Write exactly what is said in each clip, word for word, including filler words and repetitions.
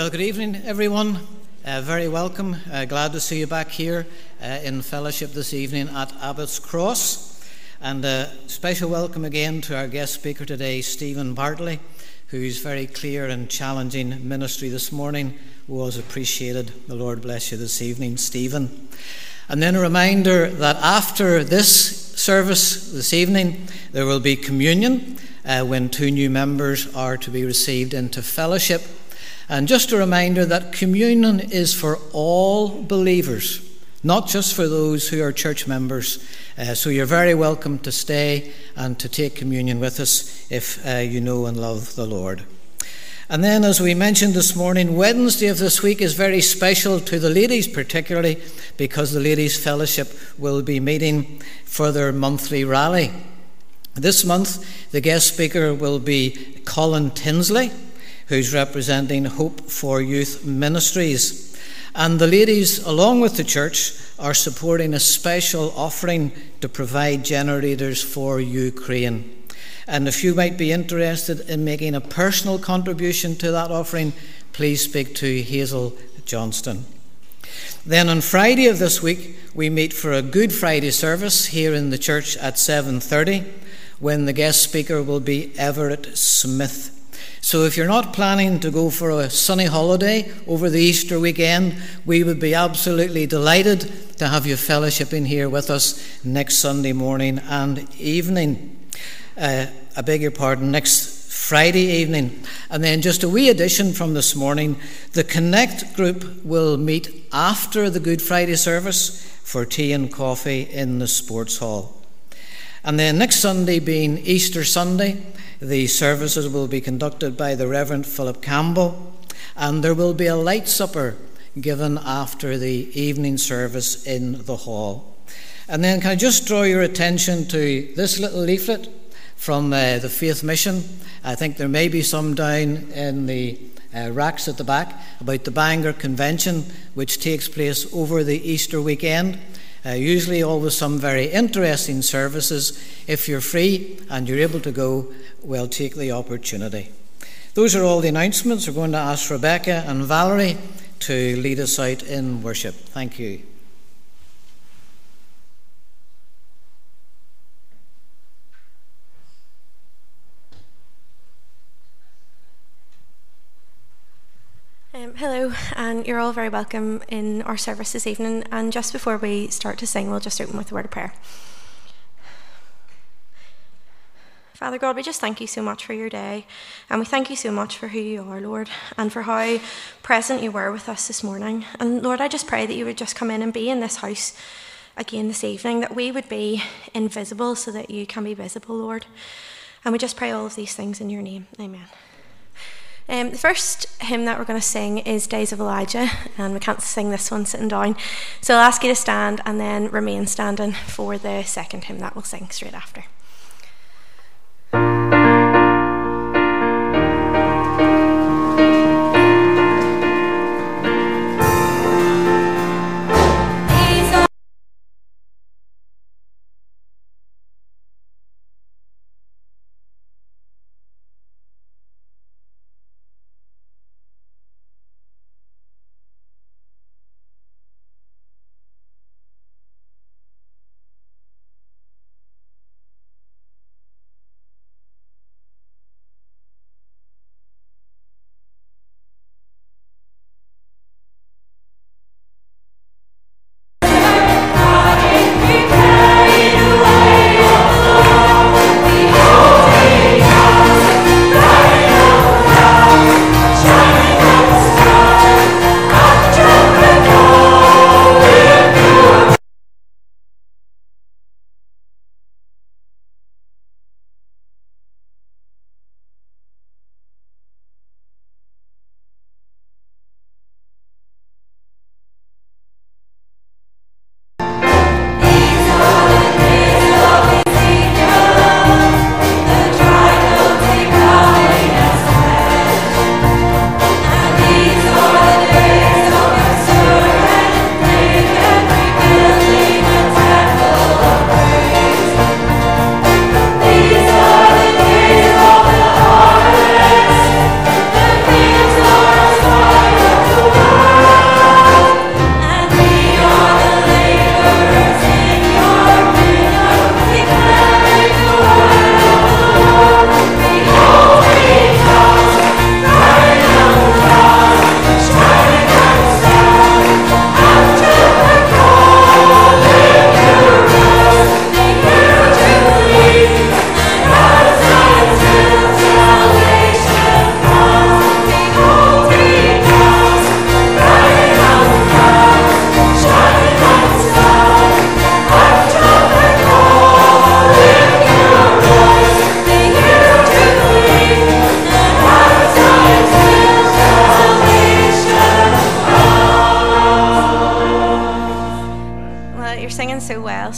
Well, good evening, everyone. Uh, very welcome. Uh, glad to see you back here uh, in fellowship this evening at Abbott's Cross. And a special welcome again to our guest speaker today, Stephen Bartley, whose very clear and challenging ministry this morning was appreciated. The Lord bless you this evening, Stephen. And then a reminder that after this service this evening, there will be communion uh, when two new members are to be received into fellowship. And just a reminder that communion is for all believers, not just for those who are church members. Uh, so you're very welcome to stay and to take communion with us if uh, you know and love the Lord. And then, as we mentioned this morning, Wednesday of this week is very special to the ladies particularly, because the Ladies' Fellowship will be meeting for their monthly rally. This month, the guest speaker will be Colin Tinsley, who's representing Hope for Youth Ministries. And the ladies, along with the church, are supporting a special offering to provide generators for Ukraine. And if you might be interested in making a personal contribution to that offering, please speak to Hazel Johnston. Then on Friday of this week, we meet for a Good Friday service here in the church at seven thirty, when the guest speaker will be Everett Smith. So if you're not planning to go for a sunny holiday over the Easter weekend, we would be absolutely delighted to have you fellowshipping here with us next Sunday morning and evening. Uh, I beg your pardon, next Friday evening. And then just a wee addition from this morning, the Connect group will meet after the Good Friday service for tea and coffee in the sports hall. And then next Sunday, being Easter Sunday, the services will be conducted by the Reverend Philip Campbell, and there will be a light supper given after the evening service in the hall. And then can I just draw your attention to this little leaflet from uh, the Faith Mission. I think there may be some down in the uh, racks at the back about the Bangor Convention, which takes place over the Easter weekend. Uh, usually always some very interesting services. If you're free and you're able to go, well, take the opportunity. Those are all the announcements. We're going to ask Rebecca and Valerie to lead us out in worship. Thank you. Um, hello, and you're all very welcome in our service this evening. And just before we start to sing, we'll just open with a word of prayer. Father God, we just thank you so much for your day, and we thank you so much for who you are, Lord, and for how present you were with us this morning. And Lord, I just pray that you would just come in and be in this house again this evening, that we would be invisible so that you can be visible, Lord. And we just pray all of these things in your name. Amen. Um, the first hymn that we're going to sing is Days of Elijah, and we can't sing this one sitting down. So I'll ask you to stand and then remain standing for the second hymn that we'll sing straight after.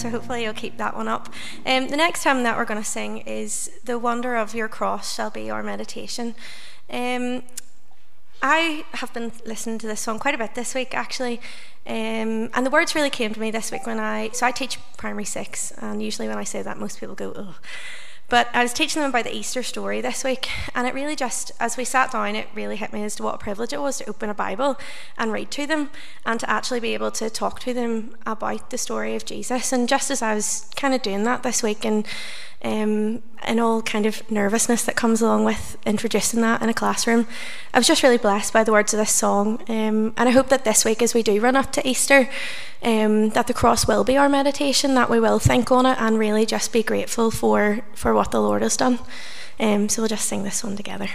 so hopefully you'll keep that one up. Um, the next hymn that we're going to sing is "The Wonder of Your Cross Shall Be Our Meditation." Um, I have been listening to this song quite a bit this week, actually, um, and the words really came to me this week when I, so I teach primary six, and usually when I say that, most people go, ugh. But I was teaching them about the Easter story this week, and it really just, as we sat down, it really hit me as to what a privilege it was to open a Bible and read to them, and to actually be able to talk to them about the story of Jesus. And just as I was kind of doing that this week, and um, and all kind of nervousness that comes along with introducing that in a classroom, I was just really blessed by the words of this song. Um, and I hope that this week, as we do run up to Easter, um, that the cross will be our meditation, that we will think on it and really just be grateful for, for what the Lord has done. Um, so we'll just sing this one together.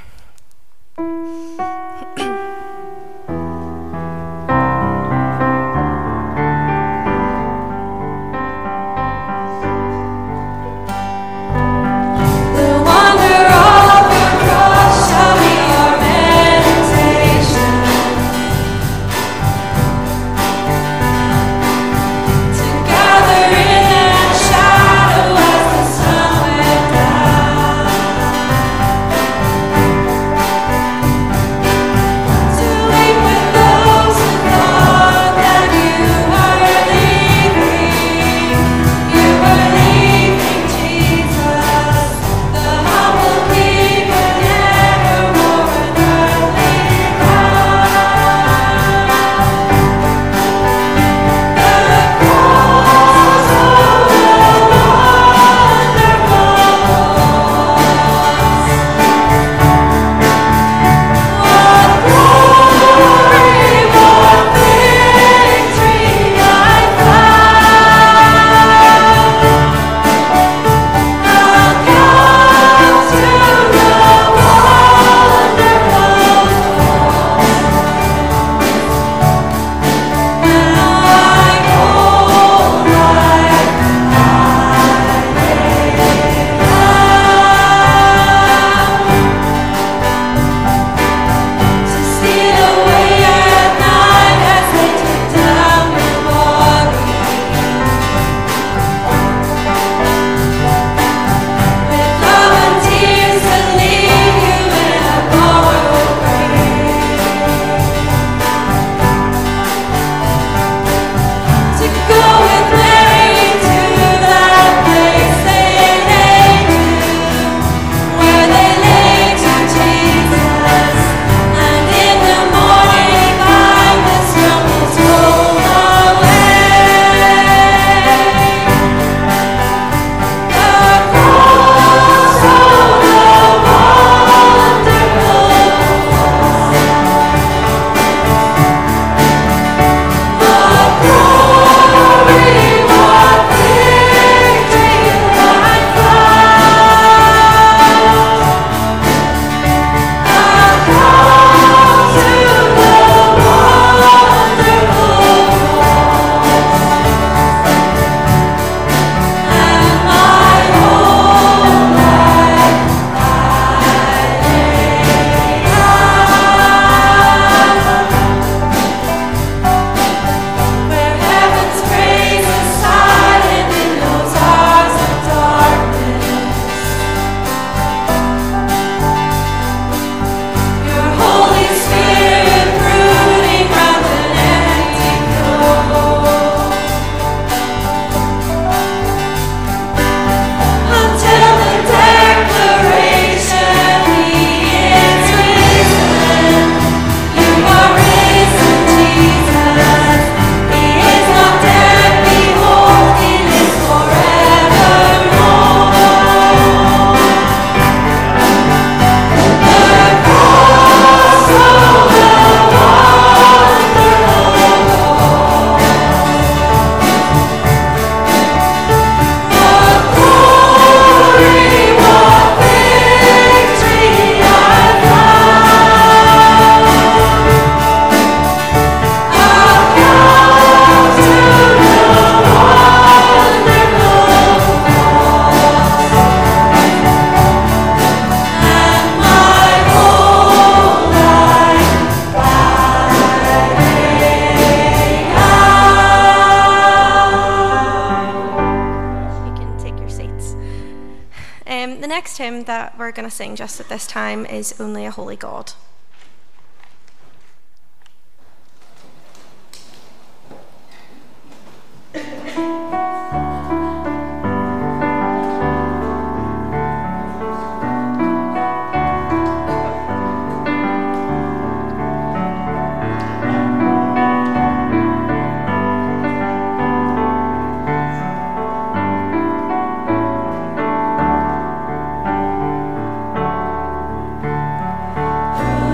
Together in that shadow as the sun went down. Um, the next hymn that we're going to sing just at this time is Only a Holy God. Oh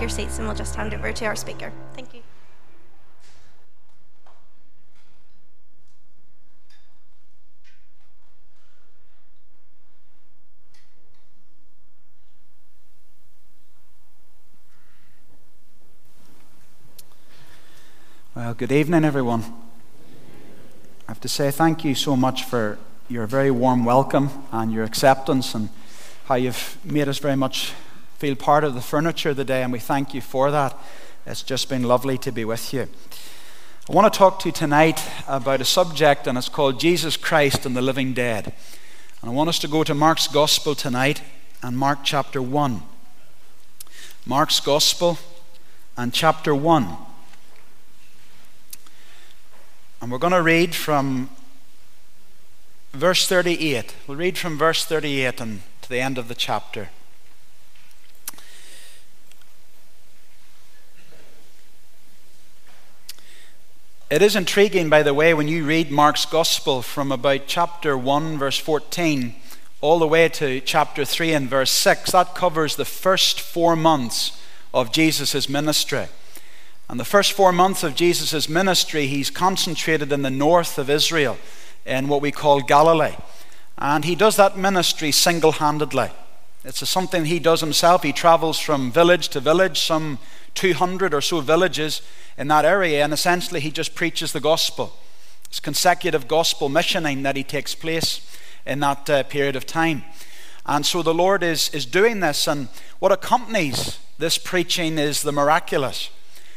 your seats and we'll just hand over to our speaker. Thank you. Well, good evening, everyone. I have to say thank you so much for your very warm welcome and your acceptance and how you've made us very much feel part of the furniture today, and we thank you for that. It's just been lovely to be with you. I want to talk to you tonight about a subject, and it's called Jesus Christ and the Living Dead. And I want us to go to Mark's Gospel tonight and Mark chapter one. Mark's Gospel and chapter one. And we're going to read from verse thirty-eight. We'll read from verse thirty-eight and to the end of the chapter. It is intriguing, by the way, when you read Mark's Gospel from about chapter one, verse fourteen, all the way to chapter three and verse six. That covers the first four months of Jesus' ministry. And the first four months of Jesus' ministry, he's concentrated in the north of Israel, in what we call Galilee. And he does that ministry single-handedly. It's something he does himself. He travels from village to village, some two hundred or so villages in that area, and essentially he just preaches the gospel. It's consecutive gospel missioning that he takes place in that uh, period of time. And so the Lord is, is doing this, and what accompanies this preaching is the miraculous.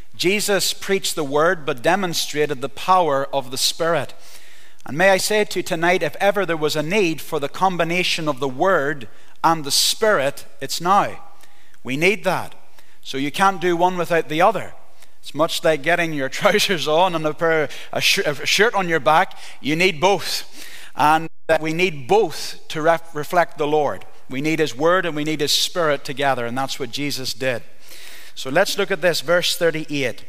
Jesus preached the word but demonstrated the power of the Spirit. And may I say to you tonight, if ever there was a need for the combination of the word and the Spirit, it's now. We need that. So you can't do one without the other. It's much like getting your trousers on and a, pair, a, sh- a shirt on your back. You need both. And we need both to ref- reflect the Lord. We need His word and we need His Spirit together, and that's what Jesus did. So let's look at this, verse thirty-eight.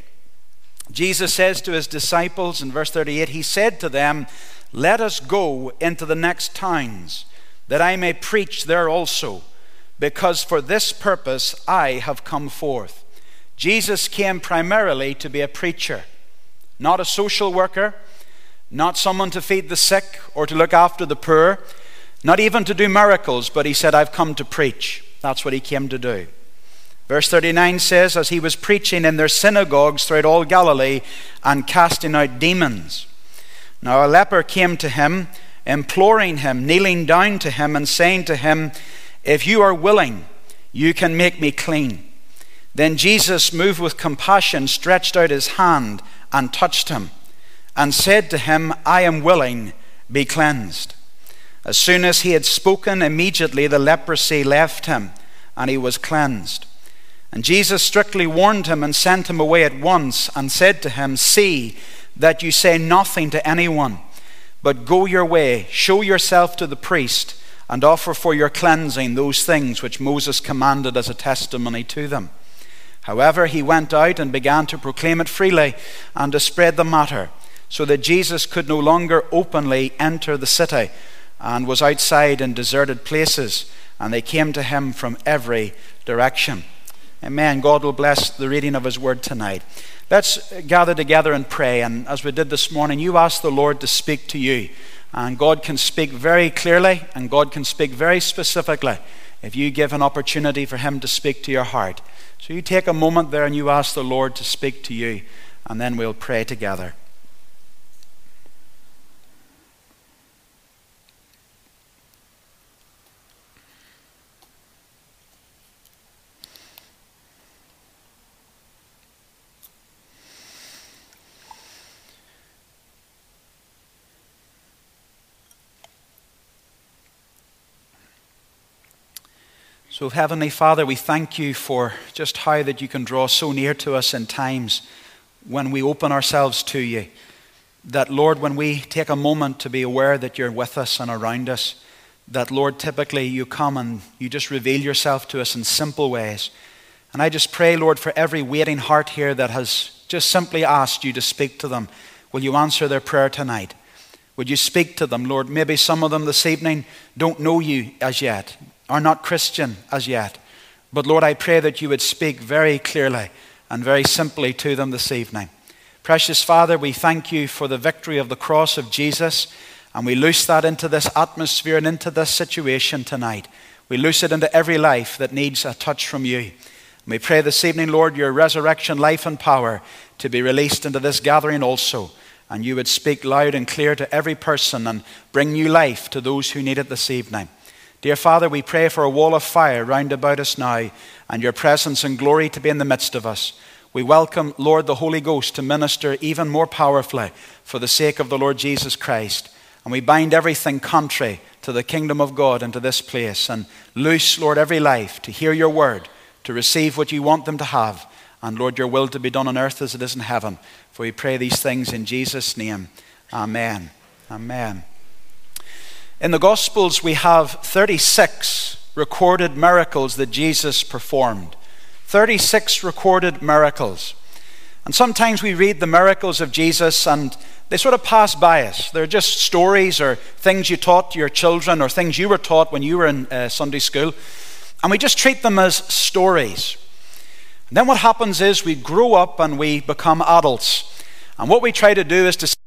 Jesus says to his disciples in verse thirty-eight, he said to them, "Let us go into the next towns, that I may preach there also, because for this purpose I have come forth." Jesus came primarily to be a preacher, not a social worker, not someone to feed the sick or to look after the poor, not even to do miracles, but he said, "I've come to preach." That's what he came to do. Verse thirty-nine says, as he was preaching in their synagogues throughout all Galilee and casting out demons. Now a leper came to him, imploring him, kneeling down to him and saying to him, "If you are willing, you can make me clean." Then Jesus, moved with compassion, stretched out his hand and touched him and said to him, "I am willing, be cleansed." As soon as he had spoken, immediately the leprosy left him and he was cleansed. And Jesus strictly warned him and sent him away at once and said to him, "See that you say nothing to anyone, but go your way, show yourself to the priest, and offer for your cleansing those things which Moses commanded as a testimony to them." However, he went out and began to proclaim it freely and to spread the matter, so that Jesus could no longer openly enter the city and was outside in deserted places, and they came to him from every direction. Amen. God will bless the reading of his word tonight. Let's gather together and pray. And as we did this morning, you ask the Lord to speak to you. And God can speak very clearly and God can speak very specifically if you give an opportunity for him to speak to your heart. So you take a moment there and you ask the Lord to speak to you, and then we'll pray together. So, Heavenly Father, we thank you for just how that you can draw so near to us in times when we open ourselves to you. That, Lord, when we take a moment to be aware that you're with us and around us, that, Lord, typically you come and you just reveal yourself to us in simple ways. And I just pray, Lord, for every waiting heart here that has just simply asked you to speak to them. Will you answer their prayer tonight? Would you speak to them, Lord? Maybe some of them this evening don't know you as yet, are not Christian as yet. But Lord, I pray that you would speak very clearly and very simply to them this evening. Precious Father, we thank you for the victory of the cross of Jesus, and we loose that into this atmosphere and into this situation tonight. We loose it into every life that needs a touch from you. And we pray this evening, Lord, your resurrection life and power to be released into this gathering also, and you would speak loud and clear to every person and bring new life to those who need it this evening. Dear Father, we pray for a wall of fire round about us now, and your presence and glory to be in the midst of us. We welcome, Lord, the Holy Ghost to minister even more powerfully for the sake of the Lord Jesus Christ. And we bind everything contrary to the kingdom of God into this place, and loose, Lord, every life to hear your word, to receive what you want them to have, and Lord, your will to be done on earth as it is in heaven. For we pray these things in Jesus' name. Amen. Amen. In the Gospels, we have thirty-six recorded miracles that Jesus performed. thirty-six recorded miracles. And sometimes we read the miracles of Jesus and they sort of pass by us. They're just stories or things you taught your children or things you were taught when you were in uh, Sunday school. And we just treat them as stories. And then what happens is we grow up and we become adults. And what we try to do is to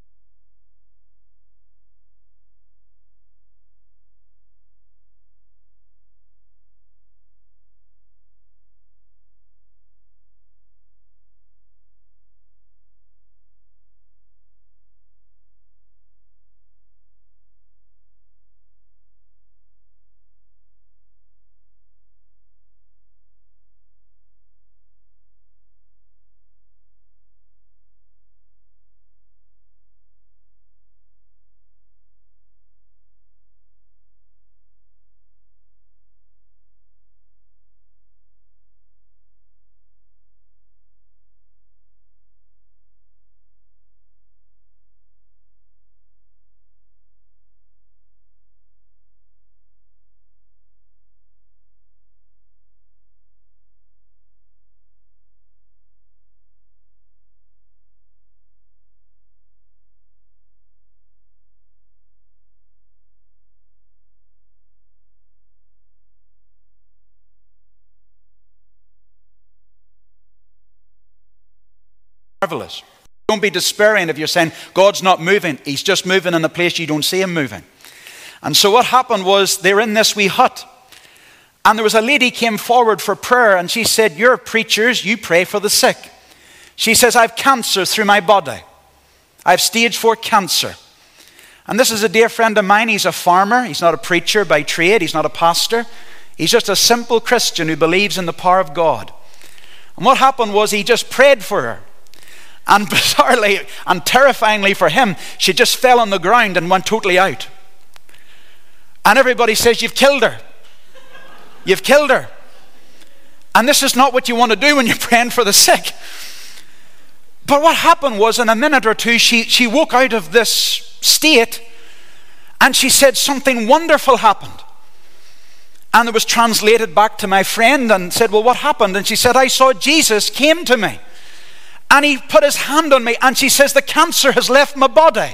marvelous. Don't be despairing if you're saying God's not moving. He's just moving in a place you don't see him moving. And so what happened was they're in this wee hut. And there was a lady came forward for prayer and she said, you're preachers, you pray for the sick. She says, I've cancer through my body. I've stage four cancer. And this is a dear friend of mine. He's a farmer. He's not a preacher by trade. He's not a pastor. He's just a simple Christian who believes in the power of God. And what happened was he just prayed for her. And bizarrely and terrifyingly for him, she just fell on the ground and went totally out. And everybody says, you've killed her. You've killed her. And this is not what you want to do when you're praying for the sick. But what happened was in a minute or two, she, she woke out of this state and she said something wonderful happened. And it was translated back to my friend and said, well, what happened? And she said, I saw Jesus came to me. And he put his hand on me and she says, the cancer has left my body.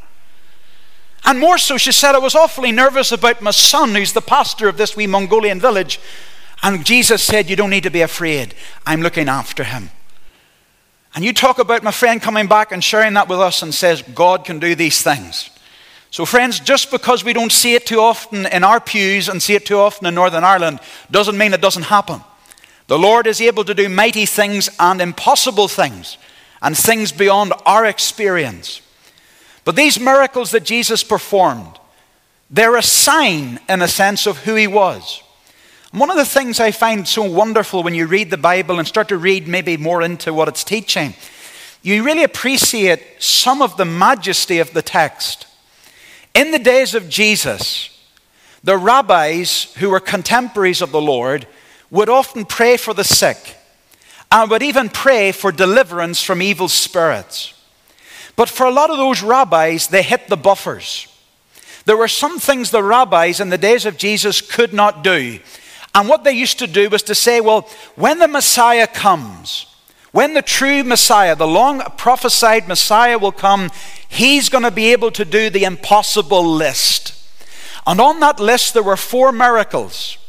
And more so, she said, I was awfully nervous about my son, who's the pastor of this wee Mongolian village. And Jesus said, you don't need to be afraid. I'm looking after him. And you talk about my friend coming back and sharing that with us and says, God can do these things. So friends, just because we don't see it too often in our pews and see it too often in Northern Ireland, doesn't mean it doesn't happen. The Lord is able to do mighty things and impossible things and things beyond our experience. But these miracles that Jesus performed, they're a sign, in a sense, of who he was. And one of the things I find so wonderful when you read the Bible and start to read maybe more into what it's teaching, you really appreciate some of the majesty of the text. In the days of Jesus, the rabbis who were contemporaries of the Lord would often pray for the sick and would even pray for deliverance from evil spirits. But for a lot of those rabbis, they hit the buffers. There were some things the rabbis in the days of Jesus could not do. And what they used to do was to say, well, when the Messiah comes, when the true Messiah, the long prophesied Messiah will come, he's going to be able to do the impossible list. And on that list, there were four miracles. There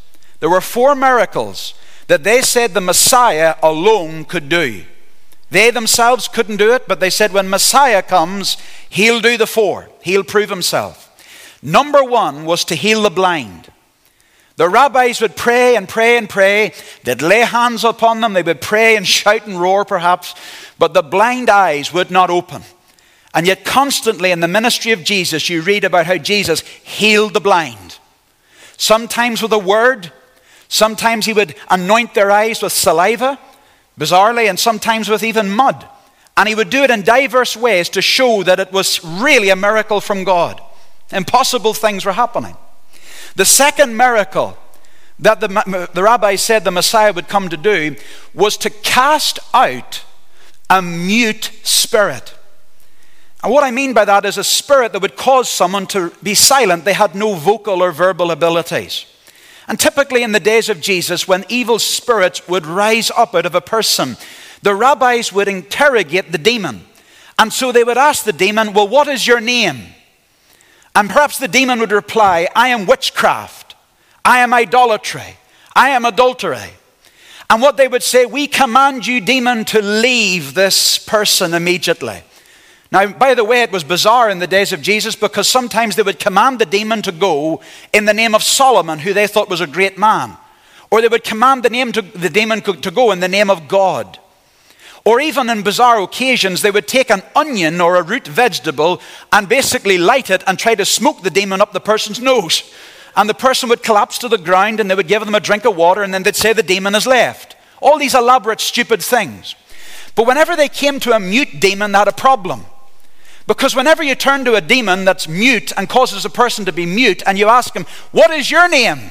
There were four miracles that they said the Messiah alone could do. They themselves couldn't do it, but they said when Messiah comes, he'll do the four. He'll prove himself. Number one was to heal the blind. The rabbis would pray and pray and pray. They'd lay hands upon them. They would pray and shout and roar perhaps, but the blind eyes would not open. And yet constantly in the ministry of Jesus, you read about how Jesus healed the blind. Sometimes with a word. Sometimes he would anoint their eyes with saliva, bizarrely, and sometimes with even mud. And he would do it in diverse ways to show that it was really a miracle from God. Impossible things were happening. The second miracle that the, the rabbis said the Messiah would come to do was to cast out a mute spirit. And what I mean by that is a spirit that would cause someone to be silent. They had no vocal or verbal abilities. And typically in the days of Jesus, when evil spirits would rise up out of a person, the rabbis would interrogate the demon. And so they would ask the demon, well, what is your name? And perhaps the demon would reply, I am witchcraft, I am idolatry, I am adultery. And what they would say, we command you, demon, to leave this person immediately. Now, by the way, it was bizarre in the days of Jesus because sometimes they would command the demon to go in the name of Solomon, who they thought was a great man. Or they would command the, name to, the demon to go in the name of God. Or even in bizarre occasions, they would take an onion or a root vegetable and basically light it and try to smoke the demon up the person's nose. And the person would collapse to the ground and they would give them a drink of water and then they'd say the demon has left. All these elaborate, stupid things. But whenever they came to a mute demon, they had a problem. Because whenever you turn to a demon that's mute and causes a person to be mute and you ask him, what is your name?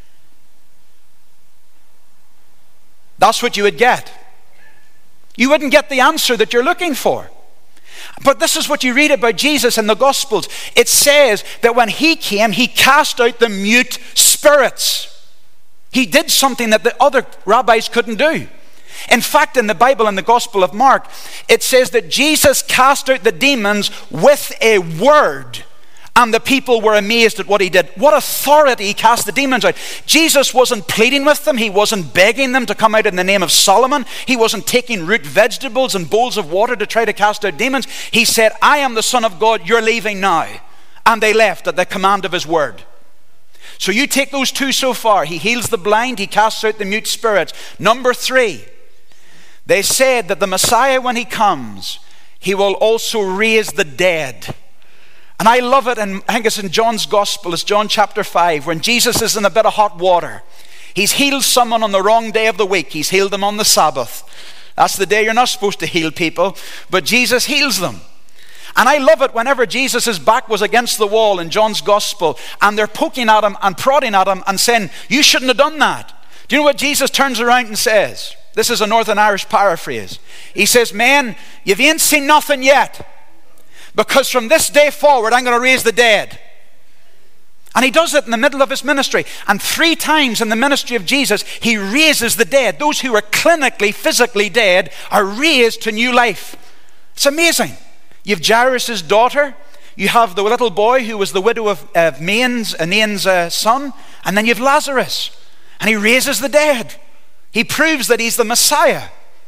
That's what you would get. You wouldn't get the answer that you're looking for. But this is what you read about Jesus in the Gospels. It says that when he came, he cast out the mute spirits. He did something that the other rabbis couldn't do. In fact, in the Bible, in the Gospel of Mark, it says that Jesus cast out the demons with a word. And the people were amazed at what he did. What authority he cast the demons out. Jesus wasn't pleading with them. He wasn't begging them to come out in the name of Solomon. He wasn't taking root vegetables and bowls of water to try to cast out demons. He said, I am the Son of God. You're leaving now. And they left at the command of his word. So you take those two so far. He heals the blind. He casts out the mute spirits. Number three, they said that the Messiah, when he comes, he will also raise the dead. And I love it, and I think it's in John's Gospel, it's John chapter five, when Jesus is in a bit of hot water. He's healed someone on the wrong day of the week. He's healed them on the Sabbath. That's the day you're not supposed to heal people, but Jesus heals them. And I love it whenever Jesus' back was against the wall in John's Gospel, and they're poking at him and prodding at him and saying, you shouldn't have done that. Do you know what Jesus turns around and says? This is a Northern Irish paraphrase. He says, men, you ain't seen nothing yet. Because from this day forward, I'm going to raise the dead. And he does it in the middle of his ministry. And three times in the ministry of Jesus, he raises the dead. Those who are clinically, physically dead are raised to new life. It's amazing. You have Jairus' daughter. You have the little boy who was the widow of, of Nain's, uh, Nain's uh, son. And then you have Lazarus. And he raises the dead. He proves that he's the Messiah.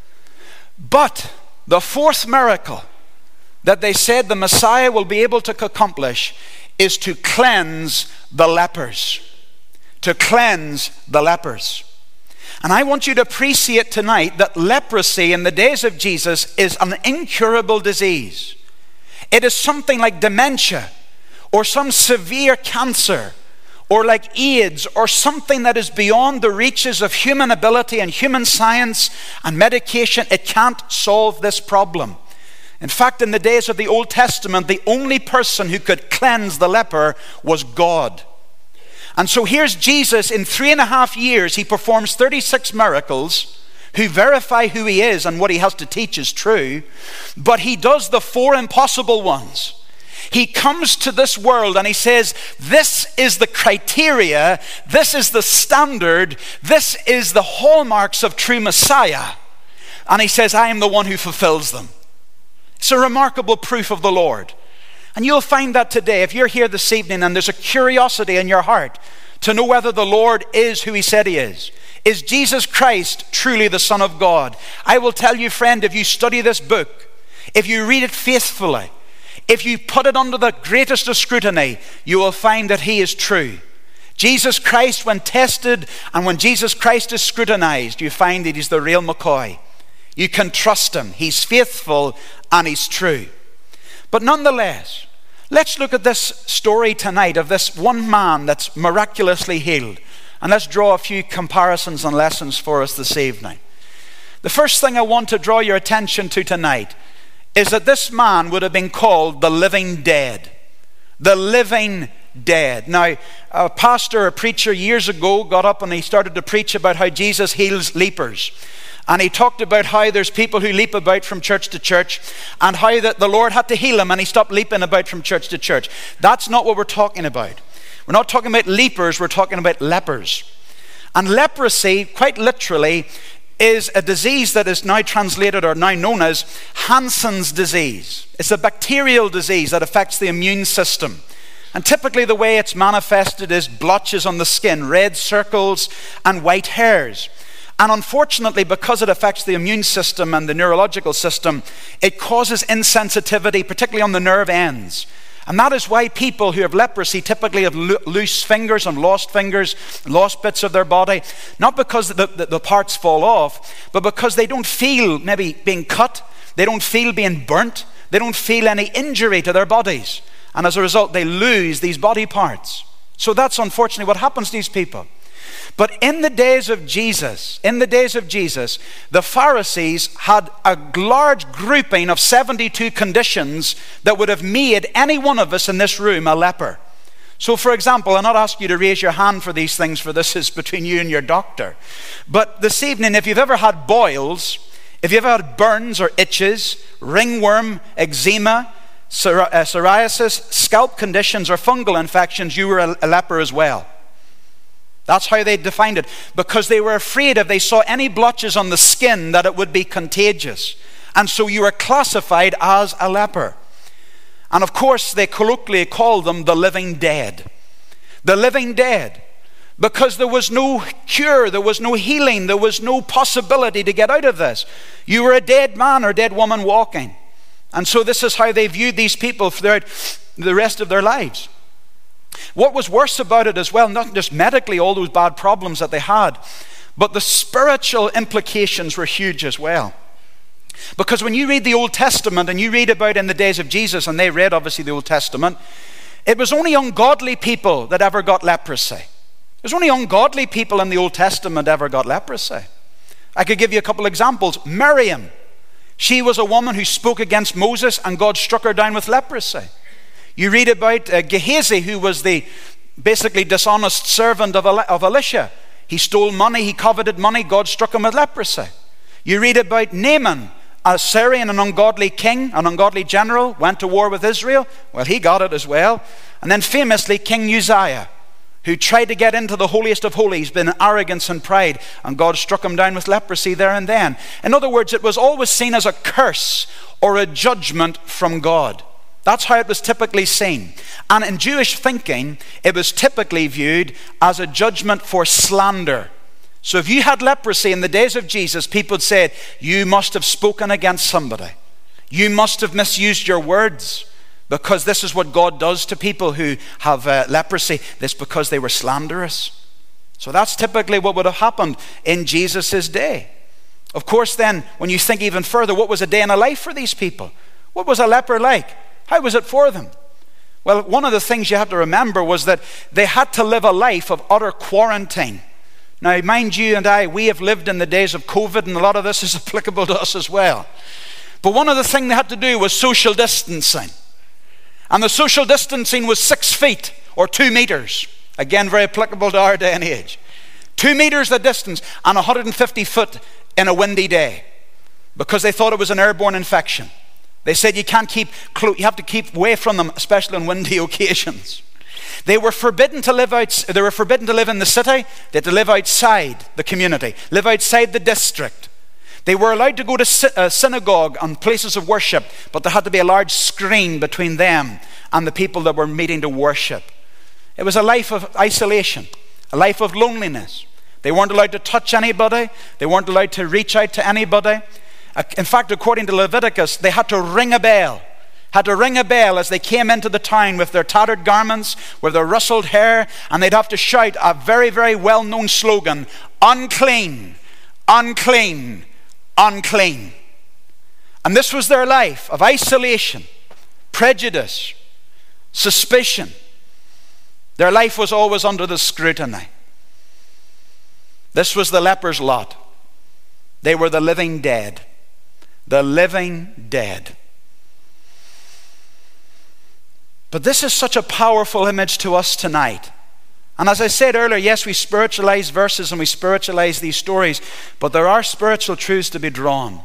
But the fourth miracle that they said the Messiah will be able to accomplish is to cleanse the lepers. To cleanse the lepers. And I want you to appreciate tonight that leprosy in the days of Jesus is an incurable disease. It is something like dementia or some severe cancer or like AIDS or something that is beyond the reaches of human ability and human science and medication. It can't solve this problem. In fact, in the days of the Old Testament, the only person who could cleanse the leper was God. And so here's Jesus. In three and a half years, he performs thirty-six miracles who verify who he is and what he has to teach is true. But he does the four impossible ones. He comes to this world and he says, this is the criteria, this is the standard, this is the hallmarks of true Messiah. And he says, I am the one who fulfills them. It's a remarkable proof of the Lord. And you'll find that today, if you're here this evening and there's a curiosity in your heart to know whether the Lord is who he said he is. Is Jesus Christ truly the Son of God? I will tell you, friend, if you study this book, if you read it faithfully, if you put it under the greatest of scrutiny, you will find that he is true. Jesus Christ, when tested and when Jesus Christ is scrutinized, you find that he's the real McCoy. You can trust him. He's faithful and he's true. But nonetheless, let's look at this story tonight of this one man that's miraculously healed. And let's draw a few comparisons and lessons for us this evening. The first thing I want to draw your attention to tonight is that this man would have been called the living dead. The living dead. Now, a pastor, a preacher years ago got up and he started to preach about how Jesus heals leapers. And he talked about how there's people who leap about from church to church and how that the Lord had to heal him and he stopped leaping about from church to church. That's not what we're talking about. We're not talking about leapers, we're talking about lepers. And leprosy, quite literally, is a disease that is now translated or now known as Hansen's disease. It's a bacterial disease that affects the immune system. And typically the way it's manifested is blotches on the skin, red circles and white hairs. And unfortunately, because it affects the immune system and the neurological system, it causes insensitivity, particularly on the nerve ends. And that is why people who have leprosy typically have lo- loose fingers and lost fingers, lost bits of their body. Not because the, the, the parts fall off, but because they don't feel maybe being cut. They don't feel being burnt. They don't feel any injury to their bodies. And as a result, they lose these body parts. So that's unfortunately what happens to these people. But in the days of Jesus, in the days of Jesus, the Pharisees had a large grouping of seventy-two conditions that would have made any one of us in this room a leper. So for example, I'm not asking you to raise your hand for these things, for this is between you and your doctor. But this evening, if you've ever had boils, if you've ever had burns or itches, ringworm, eczema, psoriasis, scalp conditions or fungal infections, you were a leper as well. That's how they defined it, because they were afraid if they saw any blotches on the skin that it would be contagious. And so you were classified as a leper. And of course, they colloquially called them the living dead. The living dead. Because there was no cure, there was no healing, there was no possibility to get out of this. You were a dead man or dead woman walking. And so this is how they viewed these people throughout the rest of their lives. What was worse about it as well, not just medically all those bad problems that they had, but the spiritual implications were huge as well. Because when you read the Old Testament and you read about in the days of Jesus, and they read obviously the Old Testament, it was only ungodly people that ever got leprosy. There's only ungodly people in the Old Testament ever got leprosy. I could give you a couple examples. Miriam, she was a woman who spoke against Moses and God struck her down with leprosy. You read about uh, Gehazi, who was the basically dishonest servant of, El- of Elisha. He stole money, he coveted money, God struck him with leprosy. You read about Naaman, a Syrian, an ungodly king, an ungodly general, went to war with Israel. Well, he got it as well. And then famously, King Uzziah, who tried to get into the holiest of holies, but in arrogance and pride, and God struck him down with leprosy there and then. In other words, it was always seen as a curse or a judgment from God. That's how it was typically seen. And in Jewish thinking, it was typically viewed as a judgment for slander. So if you had leprosy in the days of Jesus, people said, you must have spoken against somebody. You must have misused your words, because this is what God does to people who have uh, leprosy. This because they were slanderous. So that's typically what would have happened in Jesus' day. Of course then, when you think even further, what was a day in a life for these people? What was a leper like? How was it for them? Well, one of the things you have to remember was that they had to live a life of utter quarantine. Now, mind you and I, we have lived in the days of COVID, and a lot of this is applicable to us as well. But one of the things they had to do was social distancing. And the social distancing was six feet or two meters. Again, very applicable to our day and age. Two meters the distance and one hundred fifty foot in a windy day, because they thought it was an airborne infection. They said you can't keep, clo- you have to keep away from them, especially on windy occasions. They were forbidden to live out, they were forbidden to live in the city. They had to live outside the community, live outside the district. They were allowed to go to a synagogue and places of worship, but there had to be a large screen between them and the people that were meeting to worship. It was a life of isolation. a life of loneliness. They weren't allowed to touch anybody. They weren't allowed to reach out to anybody. In fact, according to Leviticus, they had to ring a bell. Had to ring a bell as they came into the town with their tattered garments, with their rustled hair, and they'd have to shout a very, very well-known slogan, unclean, unclean, unclean. And this was their life of isolation, prejudice, suspicion. Their life was always under the scrutiny. This was the leper's lot. They were the living dead. The living dead. But this is such a powerful image to us tonight. And as I said earlier, yes, we spiritualize verses and we spiritualize these stories, but there are spiritual truths to be drawn.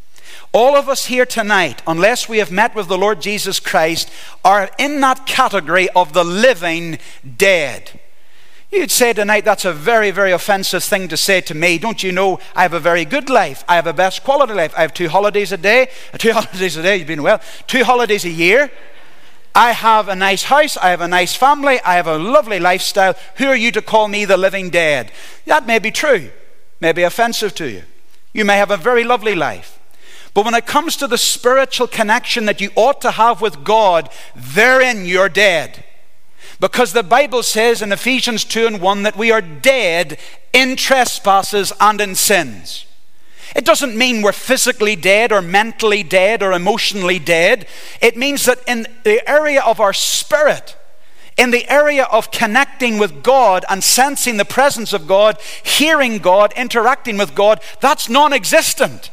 All of us here tonight, unless we have met with the Lord Jesus Christ, are in that category of the living dead. You'd say tonight, that's a very, very offensive thing to say to me. Don't you know I have a very good life? I have a best quality life. I have two holidays a day. Two holidays a day, you've been well. Two holidays a year. I have a nice house. I have a nice family. I have a lovely lifestyle. Who are you to call me the living dead? That may be true. May be offensive to you. You may have a very lovely life. But when it comes to the spiritual connection that you ought to have with God, therein you're dead. Because the Bible says in Ephesians two and one that we are dead in trespasses and in sins. It doesn't mean we're physically dead or mentally dead or emotionally dead. It means that in the area of our spirit, in the area of connecting with God and sensing the presence of God, hearing God, interacting with God, that's non-existent.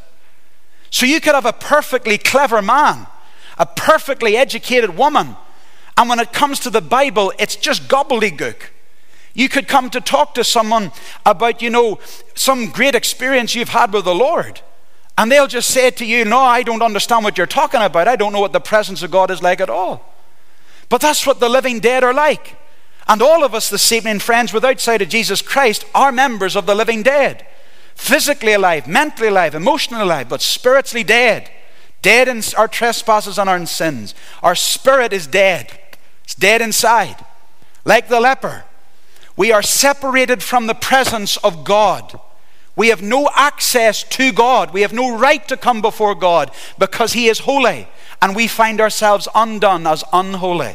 So you could have a perfectly clever man, a perfectly educated woman, and when it comes to the Bible, it's just gobbledygook. You could come to talk to someone about, you know, some great experience you've had with the Lord, and they'll just say to you, no, I don't understand what you're talking about. I don't know what the presence of God is like at all. But that's what the living dead are like. And all of us this evening, friends, without sight of Jesus Christ, are members of the living dead. Physically alive, mentally alive, emotionally alive, but spiritually dead. Dead in our trespasses and our sins. Our spirit is dead. It's dead inside. Like the leper. We are separated from the presence of God. We have no access to God. We have no right to come before God because He is holy. And we find ourselves undone as unholy.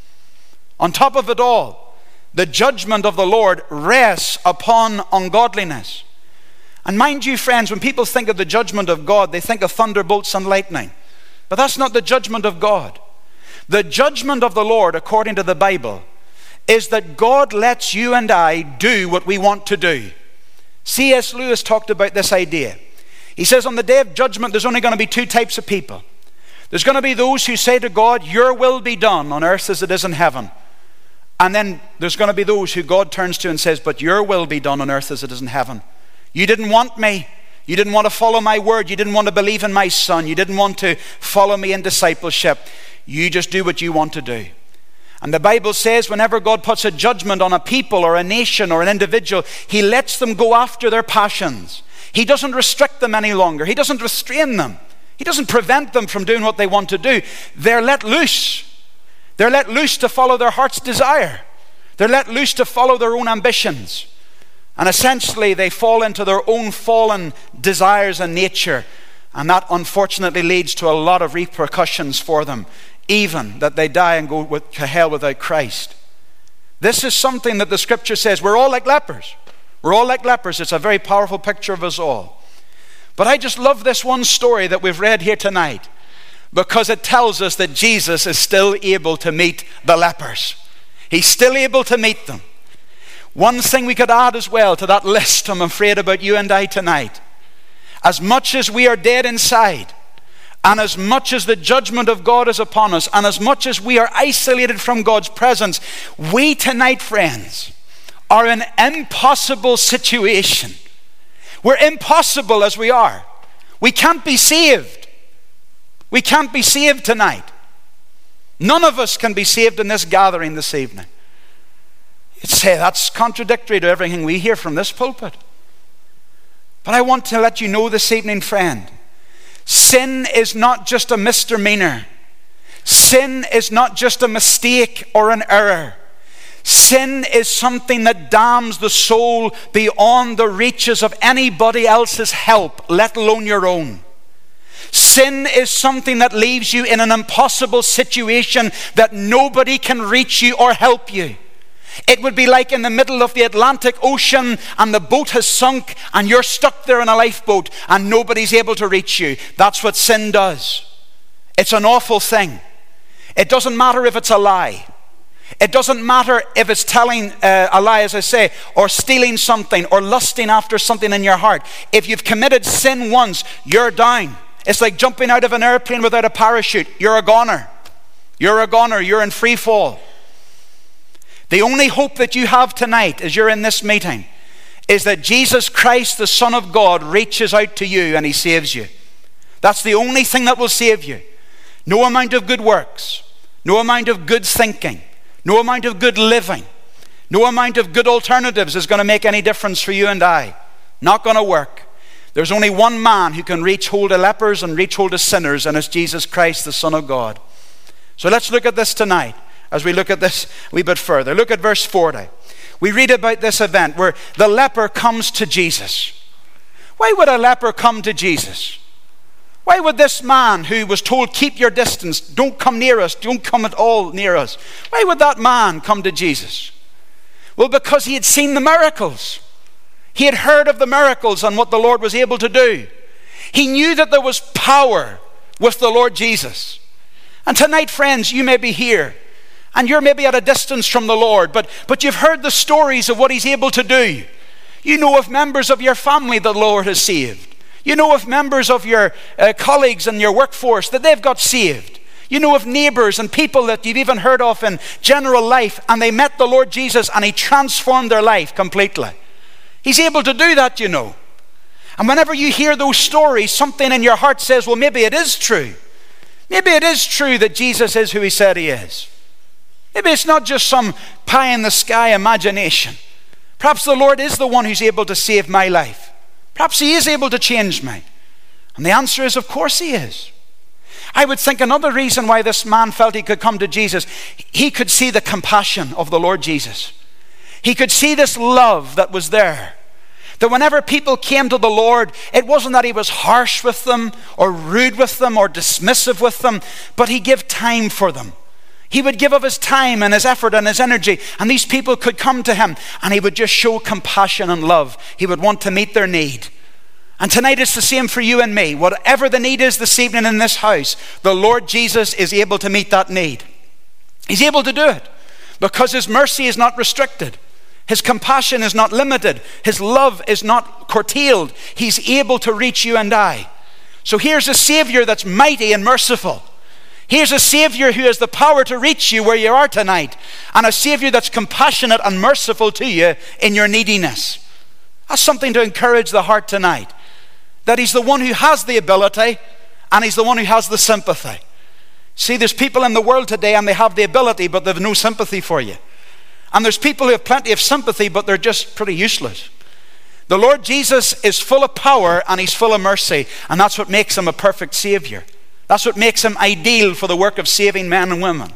On top of it all, the judgment of the Lord rests upon ungodliness. And mind you, friends, when people think of the judgment of God, they think of thunderbolts and lightning. But that's not the judgment of God. The judgment of the Lord, according to the Bible, is that God lets you and I do what we want to do. C S Lewis talked about this idea. He says on the day of judgment, there's only going to be two types of people. There's going to be those who say to God, your will be done on earth as it is in heaven. And then there's going to be those who God turns to and says, but your will be done on earth as it is in heaven. You didn't want me. You didn't want to follow my word. You didn't want to believe in my son. You didn't want to follow me in discipleship. You just do what you want to do. And the Bible says whenever God puts a judgment on a people or a nation or an individual, He lets them go after their passions. He doesn't restrict them any longer. He doesn't restrain them. He doesn't prevent them from doing what they want to do. They're let loose. They're let loose to follow their heart's desire. They're let loose to follow their own ambitions. And essentially they fall into their own fallen desires and nature. And that unfortunately leads to a lot of repercussions for them. Even that they die and go to hell without Christ. This is something that the scripture says. We're all like lepers. We're all like lepers. It's a very powerful picture of us all. But I just love this one story that we've read here tonight. Because it tells us that Jesus is still able to meet the lepers. He's still able to meet them. One thing we could add as well to that list, I'm afraid, about you and I tonight. As much as we are dead inside, and as much as the judgment of God is upon us, and as much as we are isolated from God's presence, we tonight, friends, are in an impossible situation. We're impossible as we are. We can't be saved. We can't be saved tonight. None of us can be saved in this gathering this evening. You'd say that's contradictory to everything we hear from this pulpit. But I want to let you know this evening, friend, sin is not just a misdemeanor. Sin is not just a mistake or an error. Sin is something that damns the soul beyond the reaches of anybody else's help, let alone your own. Sin is something that leaves you in an impossible situation that nobody can reach you or help you. It would be like in the middle of the Atlantic Ocean and the boat has sunk and you're stuck there in a lifeboat and nobody's able to reach you. That's what sin does. It's an awful thing. It doesn't matter if it's a lie. It doesn't matter if it's telling uh, a lie, as I say, or stealing something, or lusting after something in your heart. If you've committed sin once, you're down. It's like jumping out of an airplane without a parachute. You're a goner. You're a goner. You're in free fall. The only hope that you have tonight as you're in this meeting is that Jesus Christ, the Son of God, reaches out to you and he saves you. That's the only thing that will save you. No amount of good works, no amount of good thinking, no amount of good living, no amount of good alternatives is going to make any difference for you and I. Not going to work. There's only one man who can reach hold of lepers and reach hold of sinners, and it's Jesus Christ, the Son of God. So let's look at this tonight as we look at this a wee bit further. Look at verse forty. We read about this event where the leper comes to Jesus. Why would a leper come to Jesus? Why would this man who was told, keep your distance, don't come near us, don't come at all near us, why would that man come to Jesus? Well, because he had seen the miracles. He had heard of the miracles and what the Lord was able to do. He knew that there was power with the Lord Jesus. And tonight, friends, you may be here and you're maybe at a distance from the Lord, but, but you've heard the stories of what he's able to do. You know of members of your family that the Lord has saved. You know of members of your uh, colleagues and your workforce that they've got saved. You know of neighbors and people that you've even heard of in general life, and they met the Lord Jesus and he transformed their life completely. He's able to do that, you know. And whenever you hear those stories, something in your heart says, well, maybe it is true. Maybe it is true that Jesus is who he said he is. Maybe it's not just some pie in the sky imagination. Perhaps the Lord is the one who's able to save my life. Perhaps he is able to change me. And the answer is, of course he is. I would think another reason why this man felt he could come to Jesus, he could see the compassion of the Lord Jesus. He could see this love that was there. That whenever people came to the Lord, it wasn't that he was harsh with them or rude with them or dismissive with them, but he gave time for them. He would give of his time and his effort and his energy, and these people could come to him and he would just show compassion and love. He would want to meet their need. And tonight it's the same for you and me. Whatever the need is this evening in this house, the Lord Jesus is able to meet that need. He's able to do it because his mercy is not restricted. His compassion is not limited. His love is not curtailed. He's able to reach you and I. So here's a Savior that's mighty and merciful. Here's a Savior who has the power to reach you where you are tonight, and a Savior that's compassionate and merciful to you in your neediness. That's something to encourage the heart tonight. That he's the one who has the ability, and he's the one who has the sympathy. See, there's people in the world today and they have the ability, but they've no sympathy for you. And there's people who have plenty of sympathy, but they're just pretty useless. The Lord Jesus is full of power and he's full of mercy, and that's what makes him a perfect Savior. That's what makes him ideal for the work of saving men and women.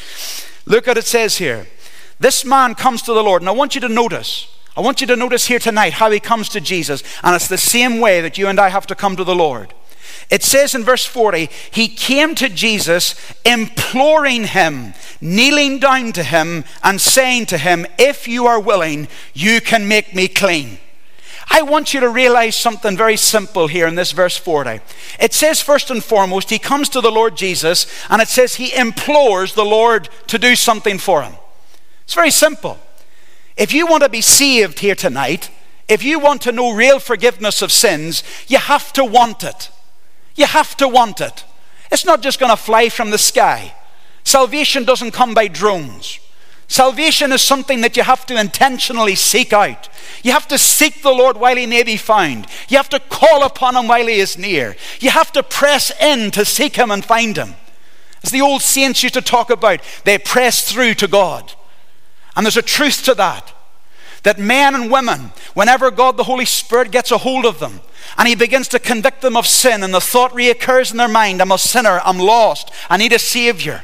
Look what it says here. This man comes to the Lord, and I want you to notice, I want you to notice here tonight how he comes to Jesus, and it's the same way that you and I have to come to the Lord. It says in verse forty, he came to Jesus, imploring him, kneeling down to him, and saying to him, if you are willing, you can make me clean. I want you to realize something very simple here in this verse forty. It says first and foremost, he comes to the Lord Jesus, and it says he implores the Lord to do something for him. It's very simple. If you want to be saved here tonight, if you want to know real forgiveness of sins, you have to want it. You have to want it. It's not just going to fly from the sky. Salvation doesn't come by drones. Salvation is something that you have to intentionally seek out. You have to seek the Lord while he may be found. You have to call upon him while he is near. You have to press in to seek him and find him. As the old saints used to talk about, they press through to God. And there's a truth to that. That men and women, whenever God the Holy Spirit gets a hold of them, and he begins to convict them of sin, and the thought reoccurs in their mind, I'm a sinner, I'm lost, I need a Savior.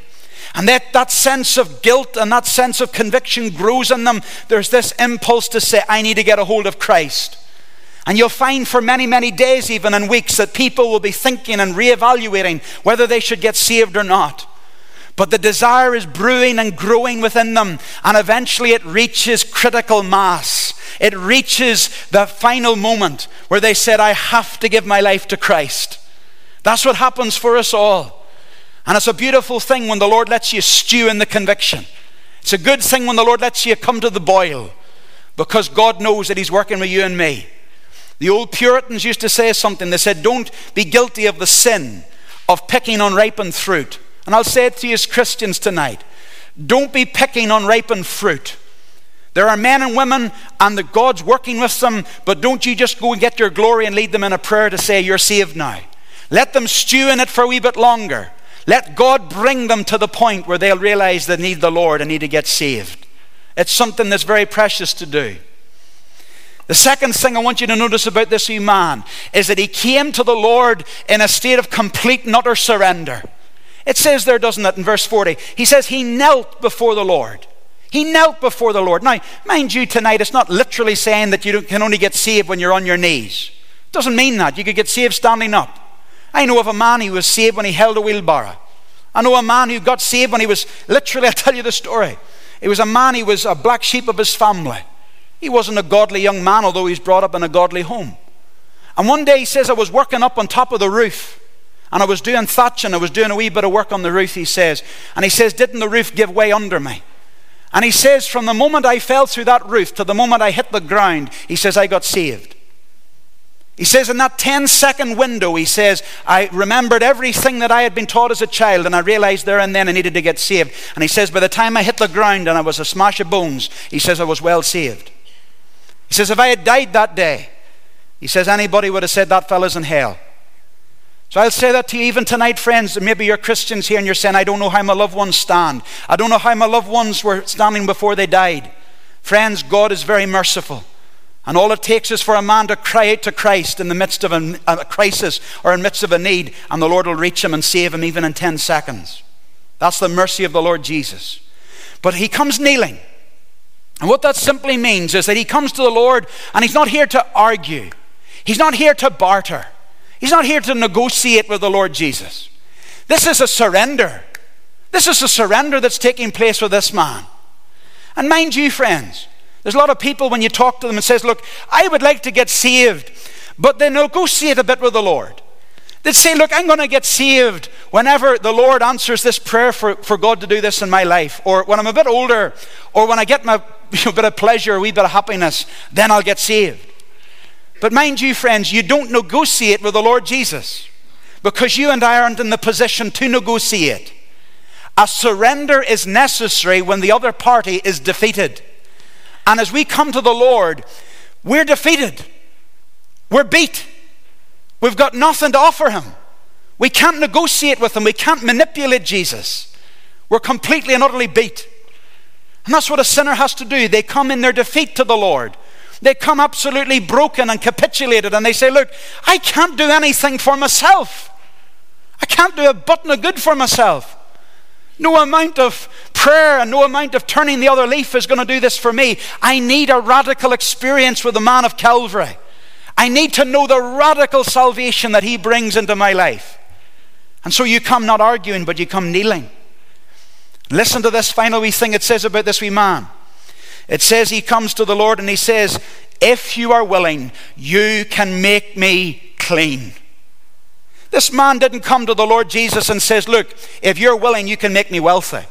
And that, that sense of guilt and that sense of conviction grows in them. There's this impulse to say, I need to get a hold of Christ. And you'll find for many, many days, even in weeks, that people will be thinking and reevaluating whether they should get saved or not. But the desire is brewing and growing within them, and eventually it reaches critical mass. It reaches the final moment where they said, I have to give my life to Christ. That's what happens for us all. And it's a beautiful thing when the Lord lets you stew in the conviction. It's a good thing when the Lord lets you come to the boil, because God knows that he's working with you and me. The old Puritans used to say something. They said, don't be guilty of the sin of picking unripened fruit. And I'll say it to you as Christians tonight. Don't be picking unripened fruit. There are men and women, and the God's working with them, but don't you just go and get your glory and lead them in a prayer to say, you're saved now. Let them stew in it for a wee bit longer. Let God bring them to the point where they'll realize they need the Lord and need to get saved. It's something that's very precious to do. The second thing I want you to notice about this wee man is that he came to the Lord in a state of complete and utter surrender. It says there, doesn't it, in verse forty? He says he knelt before the Lord. He knelt before the Lord. Now, mind you, tonight, it's not literally saying that you can only get saved when you're on your knees. It doesn't mean that. You could get saved standing up. I know of a man who was saved when he held a wheelbarrow. I know a man who got saved when he was, literally, I'll tell you the story. He was a man, he was a black sheep of his family. He wasn't a godly young man, although he was brought up in a godly home. And one day he says, I was working up on top of the roof, and I was doing thatching, I was doing a wee bit of work on the roof, he says. And he says, didn't the roof give way under me? And he says, from the moment I fell through that roof to the moment I hit the ground, he says, I got saved. He says in that ten second window, he says, I remembered everything that I had been taught as a child, and I realized there and then I needed to get saved. And he says, by the time I hit the ground and I was a smash of bones, he says, I was well saved. He says, if I had died that day, he says, anybody would have said that fella's in hell. So I'll say that to you even tonight, friends. Maybe you're Christians here and you're saying, I don't know how my loved ones stand. I don't know how my loved ones were standing before they died. Friends, God is very merciful. And all it takes is for a man to cry out to Christ in the midst of a, a crisis or in the midst of a need, and the Lord will reach him and save him even in ten seconds. That's the mercy of the Lord Jesus. But he comes kneeling. And what that simply means is that he comes to the Lord, and he's not here to argue. He's not here to barter. He's not here to negotiate with the Lord Jesus. This is a surrender. This is a surrender that's taking place with this man. And mind you, friends, there's a lot of people when you talk to them and says, look, I would like to get saved, but they negotiate a bit with the Lord. They say, look, I'm going to get saved whenever the Lord answers this prayer for, for God to do this in my life, or when I'm a bit older, or when I get my you know, bit of pleasure, a wee bit of happiness, then I'll get saved. But mind you, friends, you don't negotiate with the Lord Jesus, because you and I aren't in the position to negotiate. A surrender is necessary when the other party is defeated. And as we come to the Lord, we're defeated. We're beat. We've got nothing to offer him. We can't negotiate with him. We can't manipulate Jesus. We're completely and utterly beat. And that's what a sinner has to do. They come in their defeat to the Lord. They come absolutely broken and capitulated, and they say, look, I can't do anything for myself. I can't do a button of good for myself. No amount of prayer and no amount of turning the other leaf is going to do this for me. I need a radical experience with the man of Calvary. I need to know the radical salvation that he brings into my life. And so you come not arguing, but you come kneeling. Listen to this final wee thing it says about this wee man. It says he comes to the Lord and he says, if you are willing, you can make me clean. This man didn't come to the Lord Jesus and says, look, if you're willing, you can make me wealthy.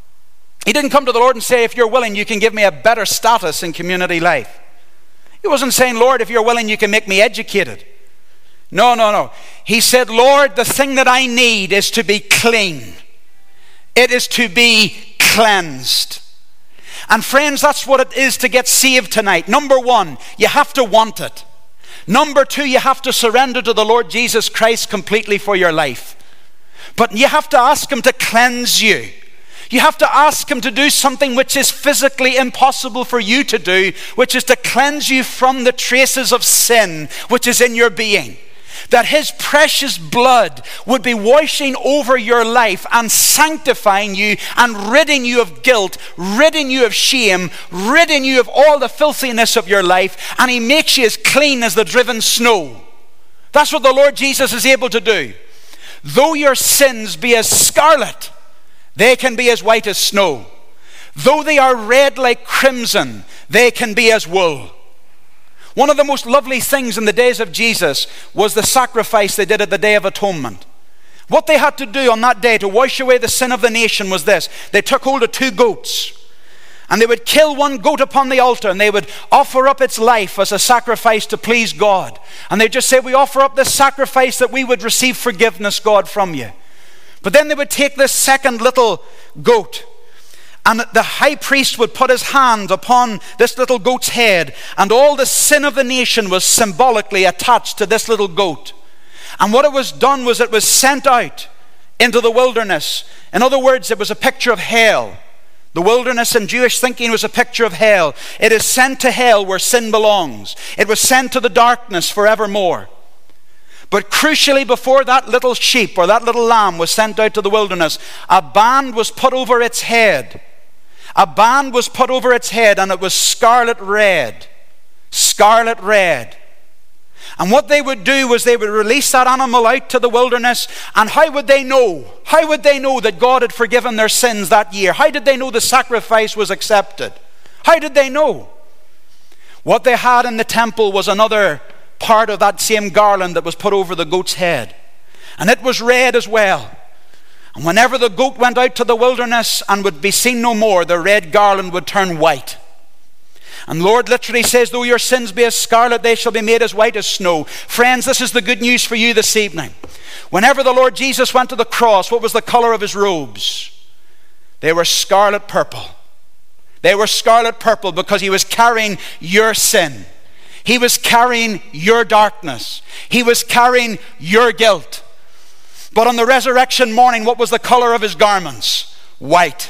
He didn't come to the Lord and say, if you're willing, you can give me a better status in community life. He wasn't saying, Lord, if you're willing, you can make me educated. No, no, no. He said, Lord, the thing that I need is to be clean. It is to be cleansed. And friends, that's what it is to get saved tonight. Number one, you have to want it. Number two, you have to surrender to the Lord Jesus Christ completely for your life. But you have to ask him to cleanse you. You have to ask him to do something which is physically impossible for you to do, which is to cleanse you from the traces of sin which is in your being. that his precious blood would be washing over your life and sanctifying you and ridding you of guilt, ridding you of shame, ridding you of all the filthiness of your life, and he makes you as clean as the driven snow. That's what the Lord Jesus is able to do. Though your sins be as scarlet, they can be as white as snow. Though they are red like crimson, they can be as wool. One of the most lovely things in the days of Jesus was the sacrifice they did at the Day of Atonement. What they had to do on that day to wash away the sin of the nation was this. They took hold of two goats, and they would kill one goat upon the altar, and they would offer up its life as a sacrifice to please God. And they just say, we offer up this sacrifice that we would receive forgiveness, God, from you. But then they would take this second little goat, and the high priest would put his hand upon this little goat's head, and all the sin of the nation was symbolically attached to this little goat. And what it was done was it was sent out into the wilderness. In other words, it was a picture of hell. The wilderness in Jewish thinking was a picture of hell. It is sent to hell where sin belongs. It was sent to the darkness forevermore. But crucially, before that little sheep or that little lamb was sent out to the wilderness, a band was put over its head. A band was put over its head, and it was scarlet red. Scarlet red. And what they would do was they would release that animal out to the wilderness. And how would they know? How would they know that God had forgiven their sins that year? How did they know the sacrifice was accepted? How did they know? What they had in the temple was another part of that same garland that was put over the goat's head. And it was red as well. And whenever the goat went out to the wilderness and would be seen no more, the red garland would turn white. And the Lord literally says, though your sins be as scarlet, they shall be made as white as snow. Friends, this is the good news for you this evening. Whenever the Lord Jesus went to the cross, what was the color of his robes? They were scarlet purple. They were scarlet purple because he was carrying your sin. He was carrying your darkness. He was carrying your guilt. But on the resurrection morning, what was the color of his garments? White.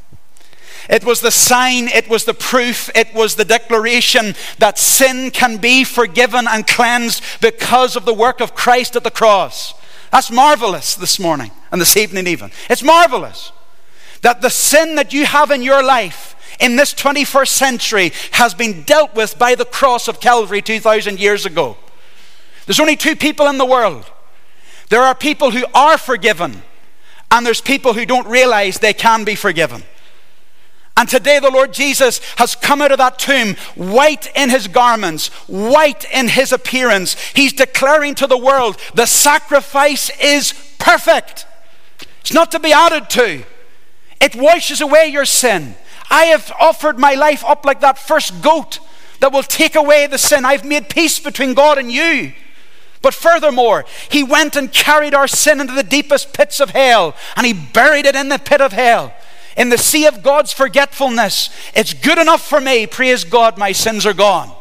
It was the sign, it was the proof, it was the declaration that sin can be forgiven and cleansed because of the work of Christ at the cross. That's marvelous this morning and this evening even. It's marvelous that the sin that you have in your life in this twenty-first century has been dealt with by the cross of Calvary two thousand years ago. There's only two people in the world. There are people who are forgiven, and there's people who don't realize they can be forgiven. And today the Lord Jesus has come out of that tomb, white in his garments, white in his appearance. He's declaring to the world, the sacrifice is perfect. It's not to be added to. It washes away your sin. I have offered my life up like that first goat that will take away the sin. I've made peace between God and you. But furthermore, he went and carried our sin into the deepest pits of hell, and he buried it in the pit of hell. In the sea of God's forgetfulness, it's good enough for me. Praise God, my sins are gone.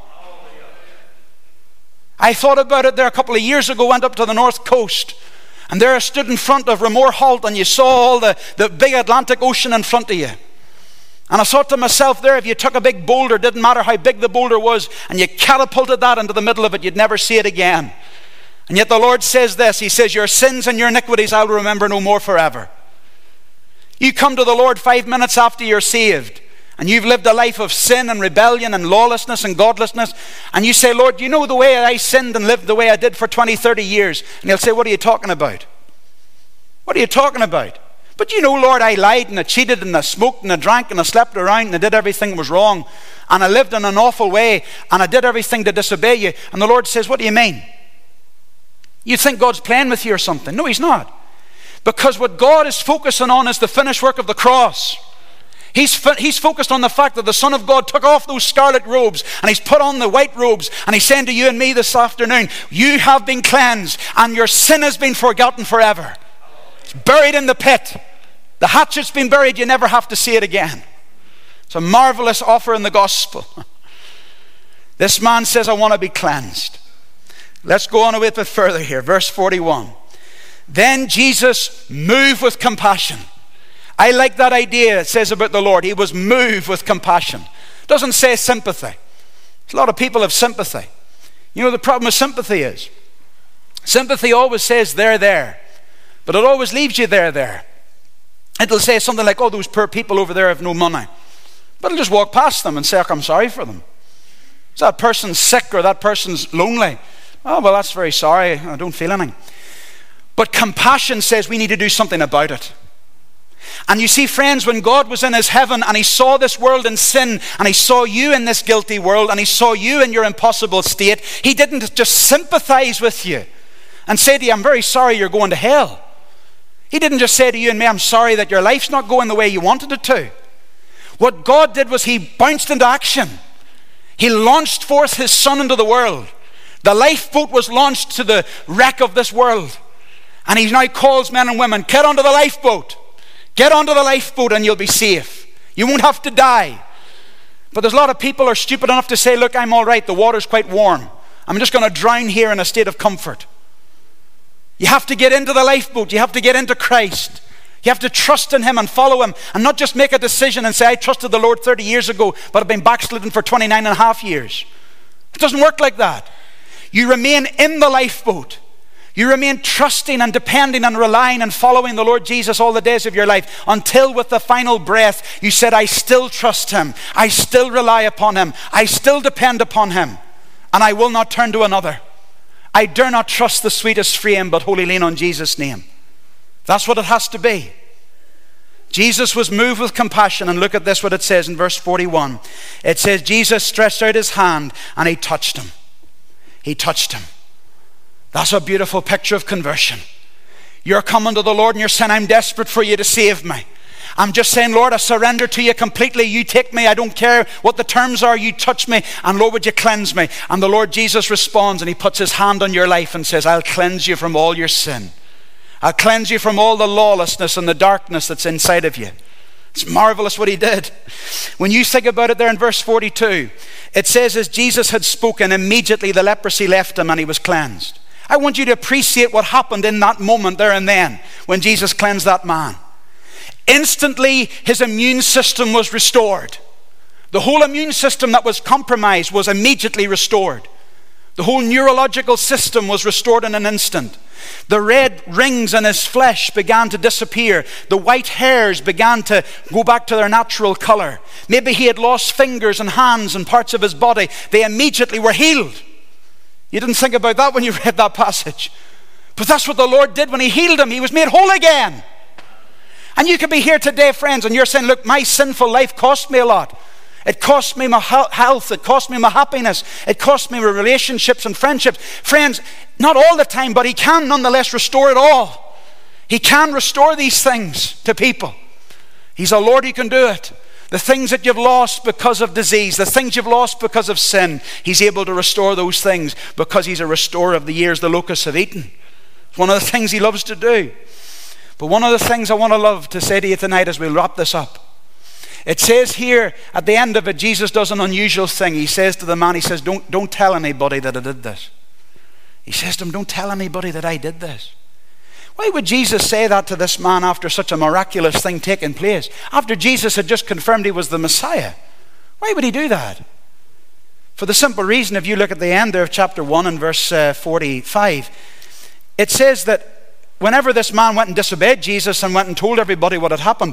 I thought about it there a couple of years ago, went up to the north coast, and there I stood in front of Ramore Halt, and you saw all the, the big Atlantic Ocean in front of you. And I thought to myself there, if you took a big boulder, didn't matter how big the boulder was, and you catapulted that into the middle of it, you'd never see it again. And yet the Lord says this, he says, your sins and your iniquities I'll remember no more forever. You come to the Lord five minutes after you're saved, and you've lived a life of sin and rebellion and lawlessness and godlessness, and you say, Lord, you know the way I sinned and lived the way I did for twenty, thirty years? And he'll say, what are you talking about? What are you talking about? But you know, Lord, I lied and I cheated and I smoked and I drank and I slept around and I did everything that was wrong, and I lived in an awful way, and I did everything to disobey you. And the Lord says, what do you mean? You think God's playing with you or something? No, he's not. Because what God is focusing on is the finished work of the cross. He's, fi- he's focused on the fact that the Son of God took off those scarlet robes and he's put on the white robes, and he's saying to you and me this afternoon, you have been cleansed and your sin has been forgotten forever. It's buried in the pit. The hatchet's been buried. You never have to see it again. It's a marvelous offer in the gospel. This man says, I want to be cleansed. Let's go on a bit further here. Verse forty-one. Then Jesus moved with compassion. I like that idea it says about the Lord. He was moved with compassion. It doesn't say sympathy. A lot of people have sympathy. You know the problem with sympathy is, Sympathy always says they're there, but it always leaves you there, there. It'll say something like, oh, those poor people over there have no money. But it'll just walk past them and say, I'm sorry for them. Is that person sick or that person's lonely? Oh, well, that's very sorry. I don't feel anything. But compassion says we need to do something about it. And you see, friends, when God was in his heaven and he saw this world in sin, and he saw you in this guilty world, and he saw you in your impossible state, he didn't just sympathize with you and say to you, I'm very sorry you're going to hell. He didn't just say to you and me, I'm sorry that your life's not going the way you wanted it to. What God did was he bounced into action. He launched forth his son into the world. The lifeboat was launched to the wreck of this world. And he now calls men and women, get onto the lifeboat. Get onto the lifeboat and you'll be safe. You won't have to die. But there's a lot of people who are stupid enough to say, look, I'm all right. The water's quite warm. I'm just going to drown here in a state of comfort. You have to get into the lifeboat. You have to get into Christ. You have to trust in him and follow him, and not just make a decision and say, I trusted the Lord thirty years ago, but I've been backslidden for twenty-nine and a half years. It doesn't work like that. You remain in the lifeboat. You remain trusting and depending and relying and following the Lord Jesus all the days of your life, until with the final breath you said, I still trust him. I still rely upon him. I still depend upon him, and I will not turn to another. I dare not trust the sweetest frame, but wholly lean on Jesus' name. That's what it has to be. Jesus was moved with compassion, and look at this, what it says in verse forty-one. It says, Jesus stretched out his hand and he touched him. He touched him. That's a beautiful picture of conversion. You're coming to the Lord and you're saying, I'm desperate for you to save me. I'm just saying, Lord, I surrender to you completely. You take me. I don't care what the terms are. You touch me. And Lord, would you cleanse me? And the Lord Jesus responds and he puts his hand on your life and says, I'll cleanse you from all your sin. I'll cleanse you from all the lawlessness and the darkness that's inside of you. It's marvelous what he did. When you think about it there in verse forty-two, it says, as Jesus had spoken, immediately the leprosy left him and he was cleansed. I want you to appreciate what happened in that moment there and then when Jesus cleansed that man. Instantly, his immune system was restored. The whole immune system that was compromised was immediately restored. The whole neurological system was restored in an instant. The red rings in his flesh began to disappear. The white hairs began to go back to their natural color. Maybe he had lost fingers and hands and parts of his body. They immediately were healed. You didn't think about that when you read that passage. But that's what the Lord did when he healed him. He was made whole again. And you could be here today, friends, and you're saying, look, my sinful life cost me a lot. It cost me my health. It cost me my happiness. It cost me my relationships and friendships. Friends, not all the time, but he can nonetheless restore it all. He can restore these things to people. He's a Lord who can do it. The things that you've lost because of disease, the things you've lost because of sin, he's able to restore those things because he's a restorer of the years the locusts have eaten. It's one of the things he loves to do. But one of the things I want to love to say to you tonight as we wrap this up, it says here at the end of it, Jesus does an unusual thing. He says to the man, he says, don't, don't tell anybody that I did this. He says to him, don't tell anybody that I did this. Why would Jesus say that to this man after such a miraculous thing taking place? After Jesus had just confirmed he was the Messiah. Why would he do that? For the simple reason, if you look at the end there of chapter one and verse uh, forty-five, it says that whenever this man went and disobeyed Jesus and went and told everybody what had happened,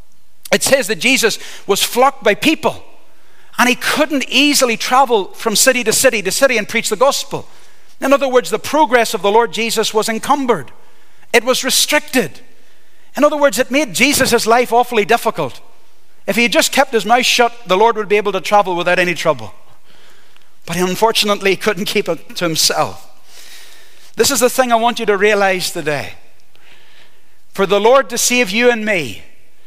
it says that Jesus was flocked by people and he couldn't easily travel from city to city to city and preach the gospel. In other words, the progress of the Lord Jesus was encumbered. It was restricted. In other words, it made Jesus' life awfully difficult. If he had just kept his mouth shut, the Lord would be able to travel without any trouble. But he unfortunately couldn't keep it to himself. This is the thing I want you to realize today. For the Lord to save you and me,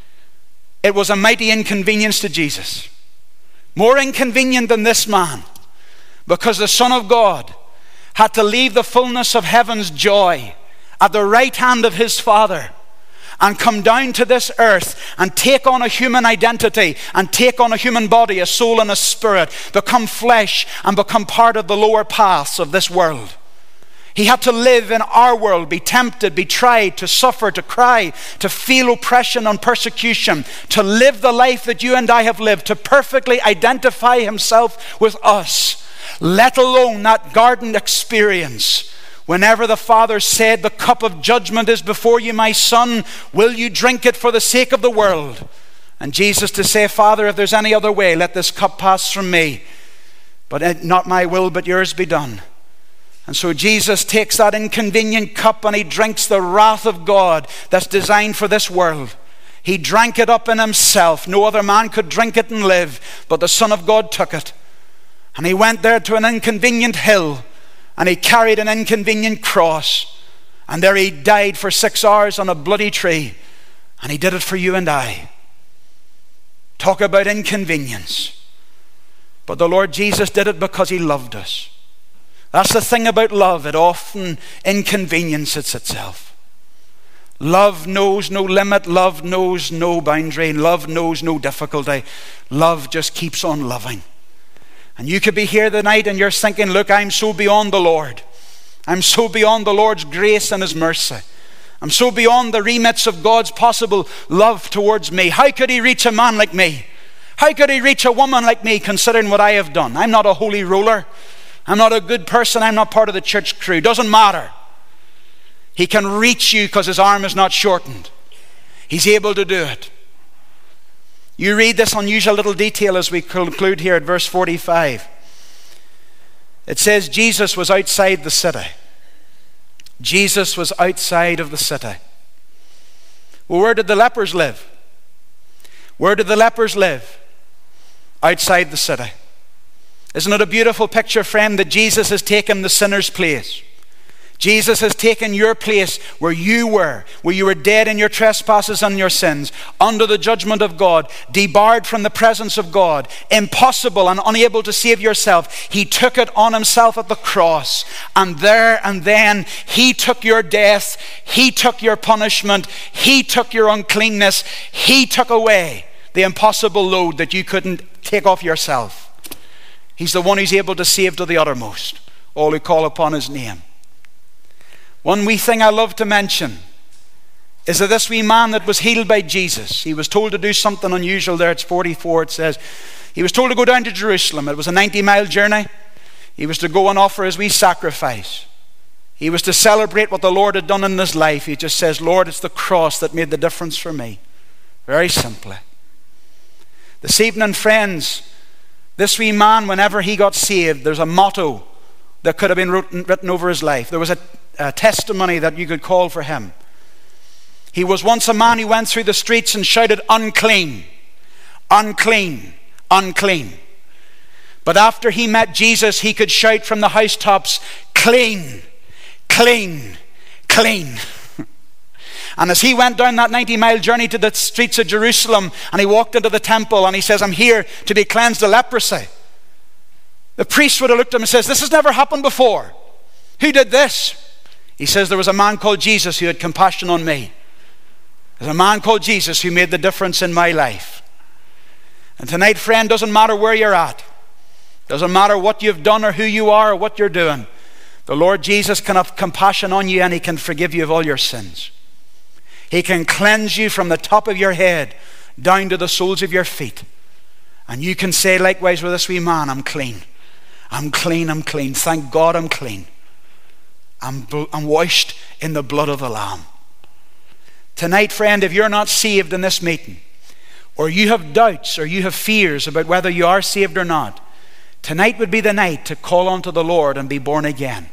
it was a mighty inconvenience to Jesus. More inconvenient than this man, because the Son of God had to leave the fullness of heaven's joy at the right hand of his Father and come down to this earth and take on a human identity and take on a human body, a soul and a spirit, become flesh and become part of the lower paths of this world. He had to live in our world, be tempted, be tried, to suffer, to cry, to feel oppression and persecution, to live the life that you and I have lived, to perfectly identify himself with us, let alone that garden experience Whenever the Father said, the cup of judgment is before you, my son, will you drink it for the sake of the world? And Jesus to say, Father, if there's any other way, let this cup pass from me. But not my will, but yours be done. And so Jesus takes that inconvenient cup and he drinks the wrath of God that's designed for this world. He drank it up in himself. No other man could drink it and live, but the Son of God took it. And he went there to an inconvenient hill, and he carried an inconvenient cross. And there he died for six hours on a bloody tree. And he did it for you and I. Talk about inconvenience. But the Lord Jesus did it because he loved us. That's the thing about love. It often inconveniences itself. Love knows no limit. Love knows no boundary. Love knows no difficulty. Love just keeps on loving. And you could be here tonight and you're thinking, look, I'm so beyond the Lord. I'm so beyond the Lord's grace and his mercy. I'm so beyond the remits of God's possible love towards me. How could he reach a man like me? How could he reach a woman like me, considering what I have done? I'm not a holy roller. I'm not a good person. I'm not part of the church crew. Doesn't matter. He can reach you because his arm is not shortened. He's able to do it. You read this unusual little detail as we conclude here at verse forty-five. It says Jesus was outside the city. Jesus was outside of the city. Well, where did the lepers live? Where did the lepers live? Outside the city. Isn't it a beautiful picture, friend, that Jesus has taken the sinner's place? Jesus has taken your place where you were, where you were dead in your trespasses and your sins, under the judgment of God, debarred from the presence of God, impossible and unable to save yourself. He took it on himself at the cross, and there and then he took your death, he took your punishment, he took your uncleanness, he took away the impossible load that you couldn't take off yourself. He's the one who's able to save to the uttermost all who call upon his name. One wee thing I love to mention is that this wee man that was healed by Jesus, he was told to do something unusual there. It's forty-four, it says. He was told to go down to Jerusalem. It was a ninety mile journey. He was to go and offer his wee sacrifice. He was to celebrate what the Lord had done in his life. He just says, Lord, it's the cross that made the difference for me. Very simply. This evening, friends, this wee man, whenever he got saved, there's a motto that could have been written, written over his life. There was a, a testimony that you could call for him. He was once a man who went through the streets and shouted, unclean, unclean, unclean. But after he met Jesus, he could shout from the housetops, clean, clean, clean. And as he went down that ninety mile journey to the streets of Jerusalem, and he walked into the temple and he says, I'm here to be cleansed of leprosy. The priest would have looked at him and says, this has never happened before. Who did this? He says, there was a man called Jesus who had compassion on me. There's a man called Jesus who made the difference in my life. And tonight, friend, doesn't matter where you're at. Doesn't matter what you've done or who you are or what you're doing. The Lord Jesus can have compassion on you, and he can forgive you of all your sins. He can cleanse you from the top of your head down to the soles of your feet. And you can say likewise with this wee man, I'm clean. I'm clean, I'm clean. Thank God I'm clean. I'm, I'm washed in the blood of the Lamb. Tonight, friend, if you're not saved in this meeting, or you have doubts or you have fears about whether you are saved or not, tonight would be the night to call unto the Lord and be born again.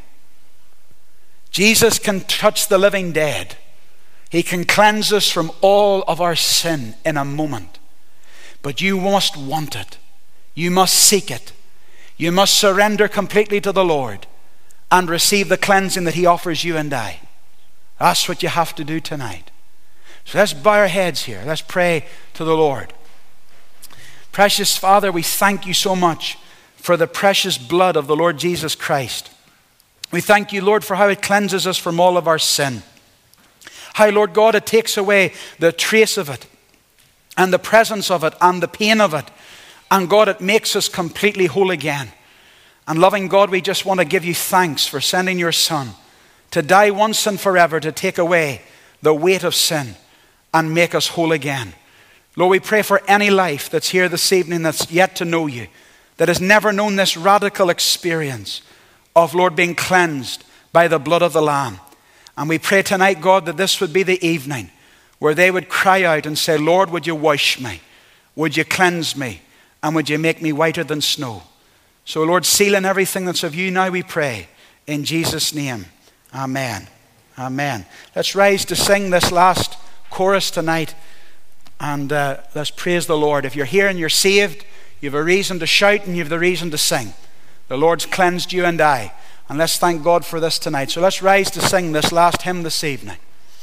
Jesus can touch the living dead. He can cleanse us from all of our sin in a moment. But you must want it. You must seek it. You must surrender completely to the Lord and receive the cleansing that he offers you and I. That's what you have to do tonight. So let's bow our heads here. Let's pray to the Lord. Precious Father, we thank you so much for the precious blood of the Lord Jesus Christ. We thank you, Lord, for how it cleanses us from all of our sin. How, Lord God, it takes away the trace of it and the presence of it and the pain of it. And God, it makes us completely whole again. And loving God, we just want to give you thanks for sending your Son to die once and forever to take away the weight of sin and make us whole again. Lord, we pray for any life that's here this evening that's yet to know you, that has never known this radical experience of, Lord, being cleansed by the blood of the Lamb. And we pray tonight, God, that this would be the evening where they would cry out and say, Lord, would you wash me? Would you cleanse me? And would you make me whiter than snow? So, Lord, seal in everything that's of you now, we pray. In Jesus' name, amen. Amen. Let's rise to sing this last chorus tonight. And uh, let's praise the Lord. If you're here and you're saved, you have a reason to shout and you have the reason to sing. The Lord's cleansed you and I. And let's thank God for this tonight. So let's rise to sing this last hymn this evening.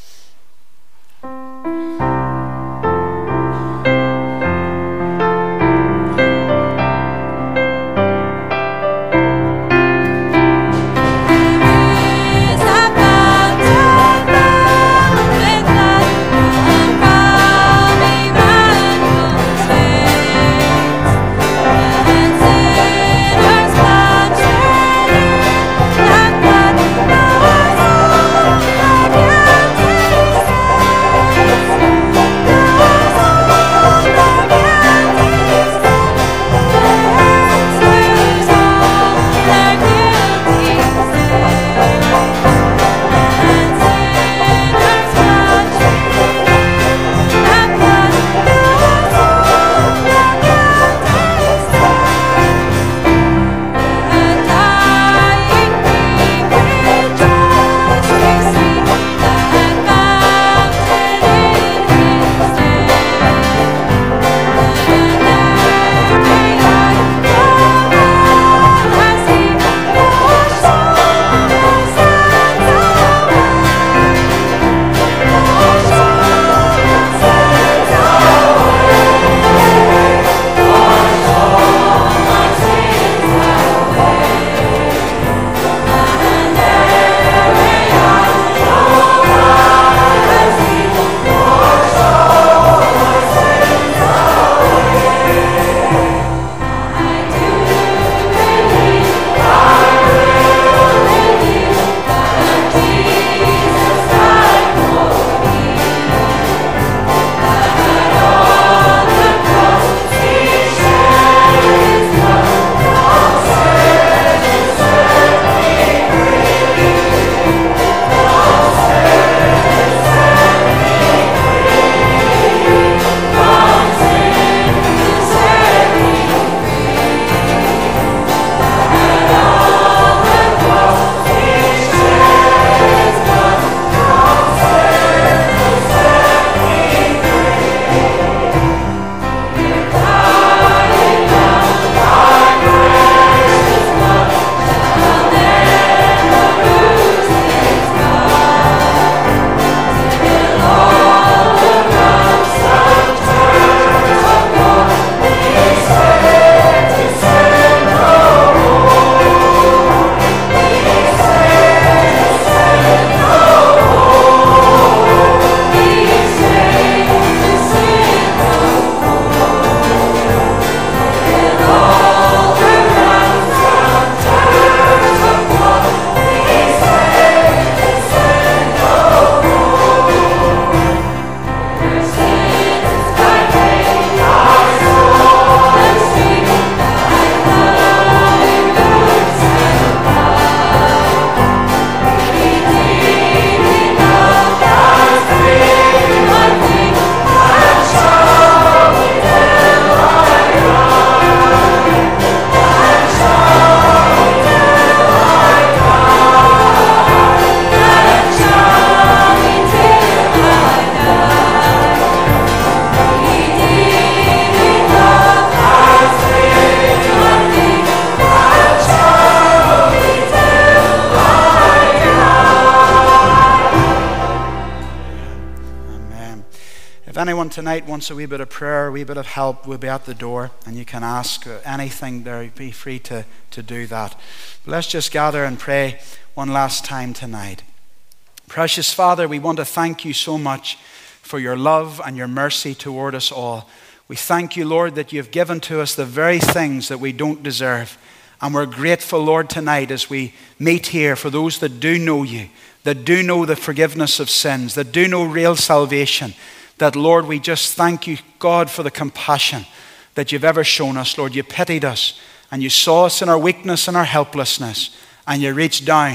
If anyone tonight wants a wee bit of prayer, a wee bit of help, we'll be at the door, and you can ask anything there. Be free to, to do that. But let's just gather and pray one last time tonight. Precious Father, we want to thank you so much for your love and your mercy toward us all. We thank you, Lord, that you've given to us the very things that we don't deserve. And we're grateful, Lord, tonight as we meet here for those that do know you, that do know the forgiveness of sins, that do know real salvation, that, Lord, we just thank you, God, for the compassion that you've ever shown us. Lord, you pitied us and you saw us in our weakness and our helplessness, and you reached down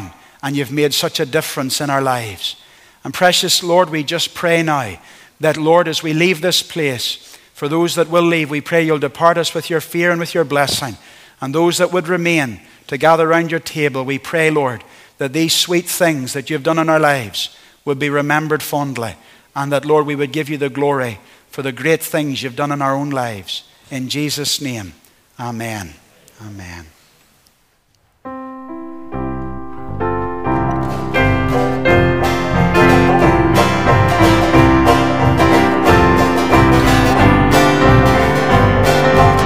and you've made such a difference in our lives. And precious Lord, we just pray now that, Lord, as we leave this place, for those that will leave, we pray you'll depart us with your fear and with your blessing. And those that would remain to gather around your table, we pray, Lord, that these sweet things that you've done in our lives would be remembered fondly. And that, Lord, we would give you the glory for the great things you've done in our own lives. In Jesus' name, amen. Amen.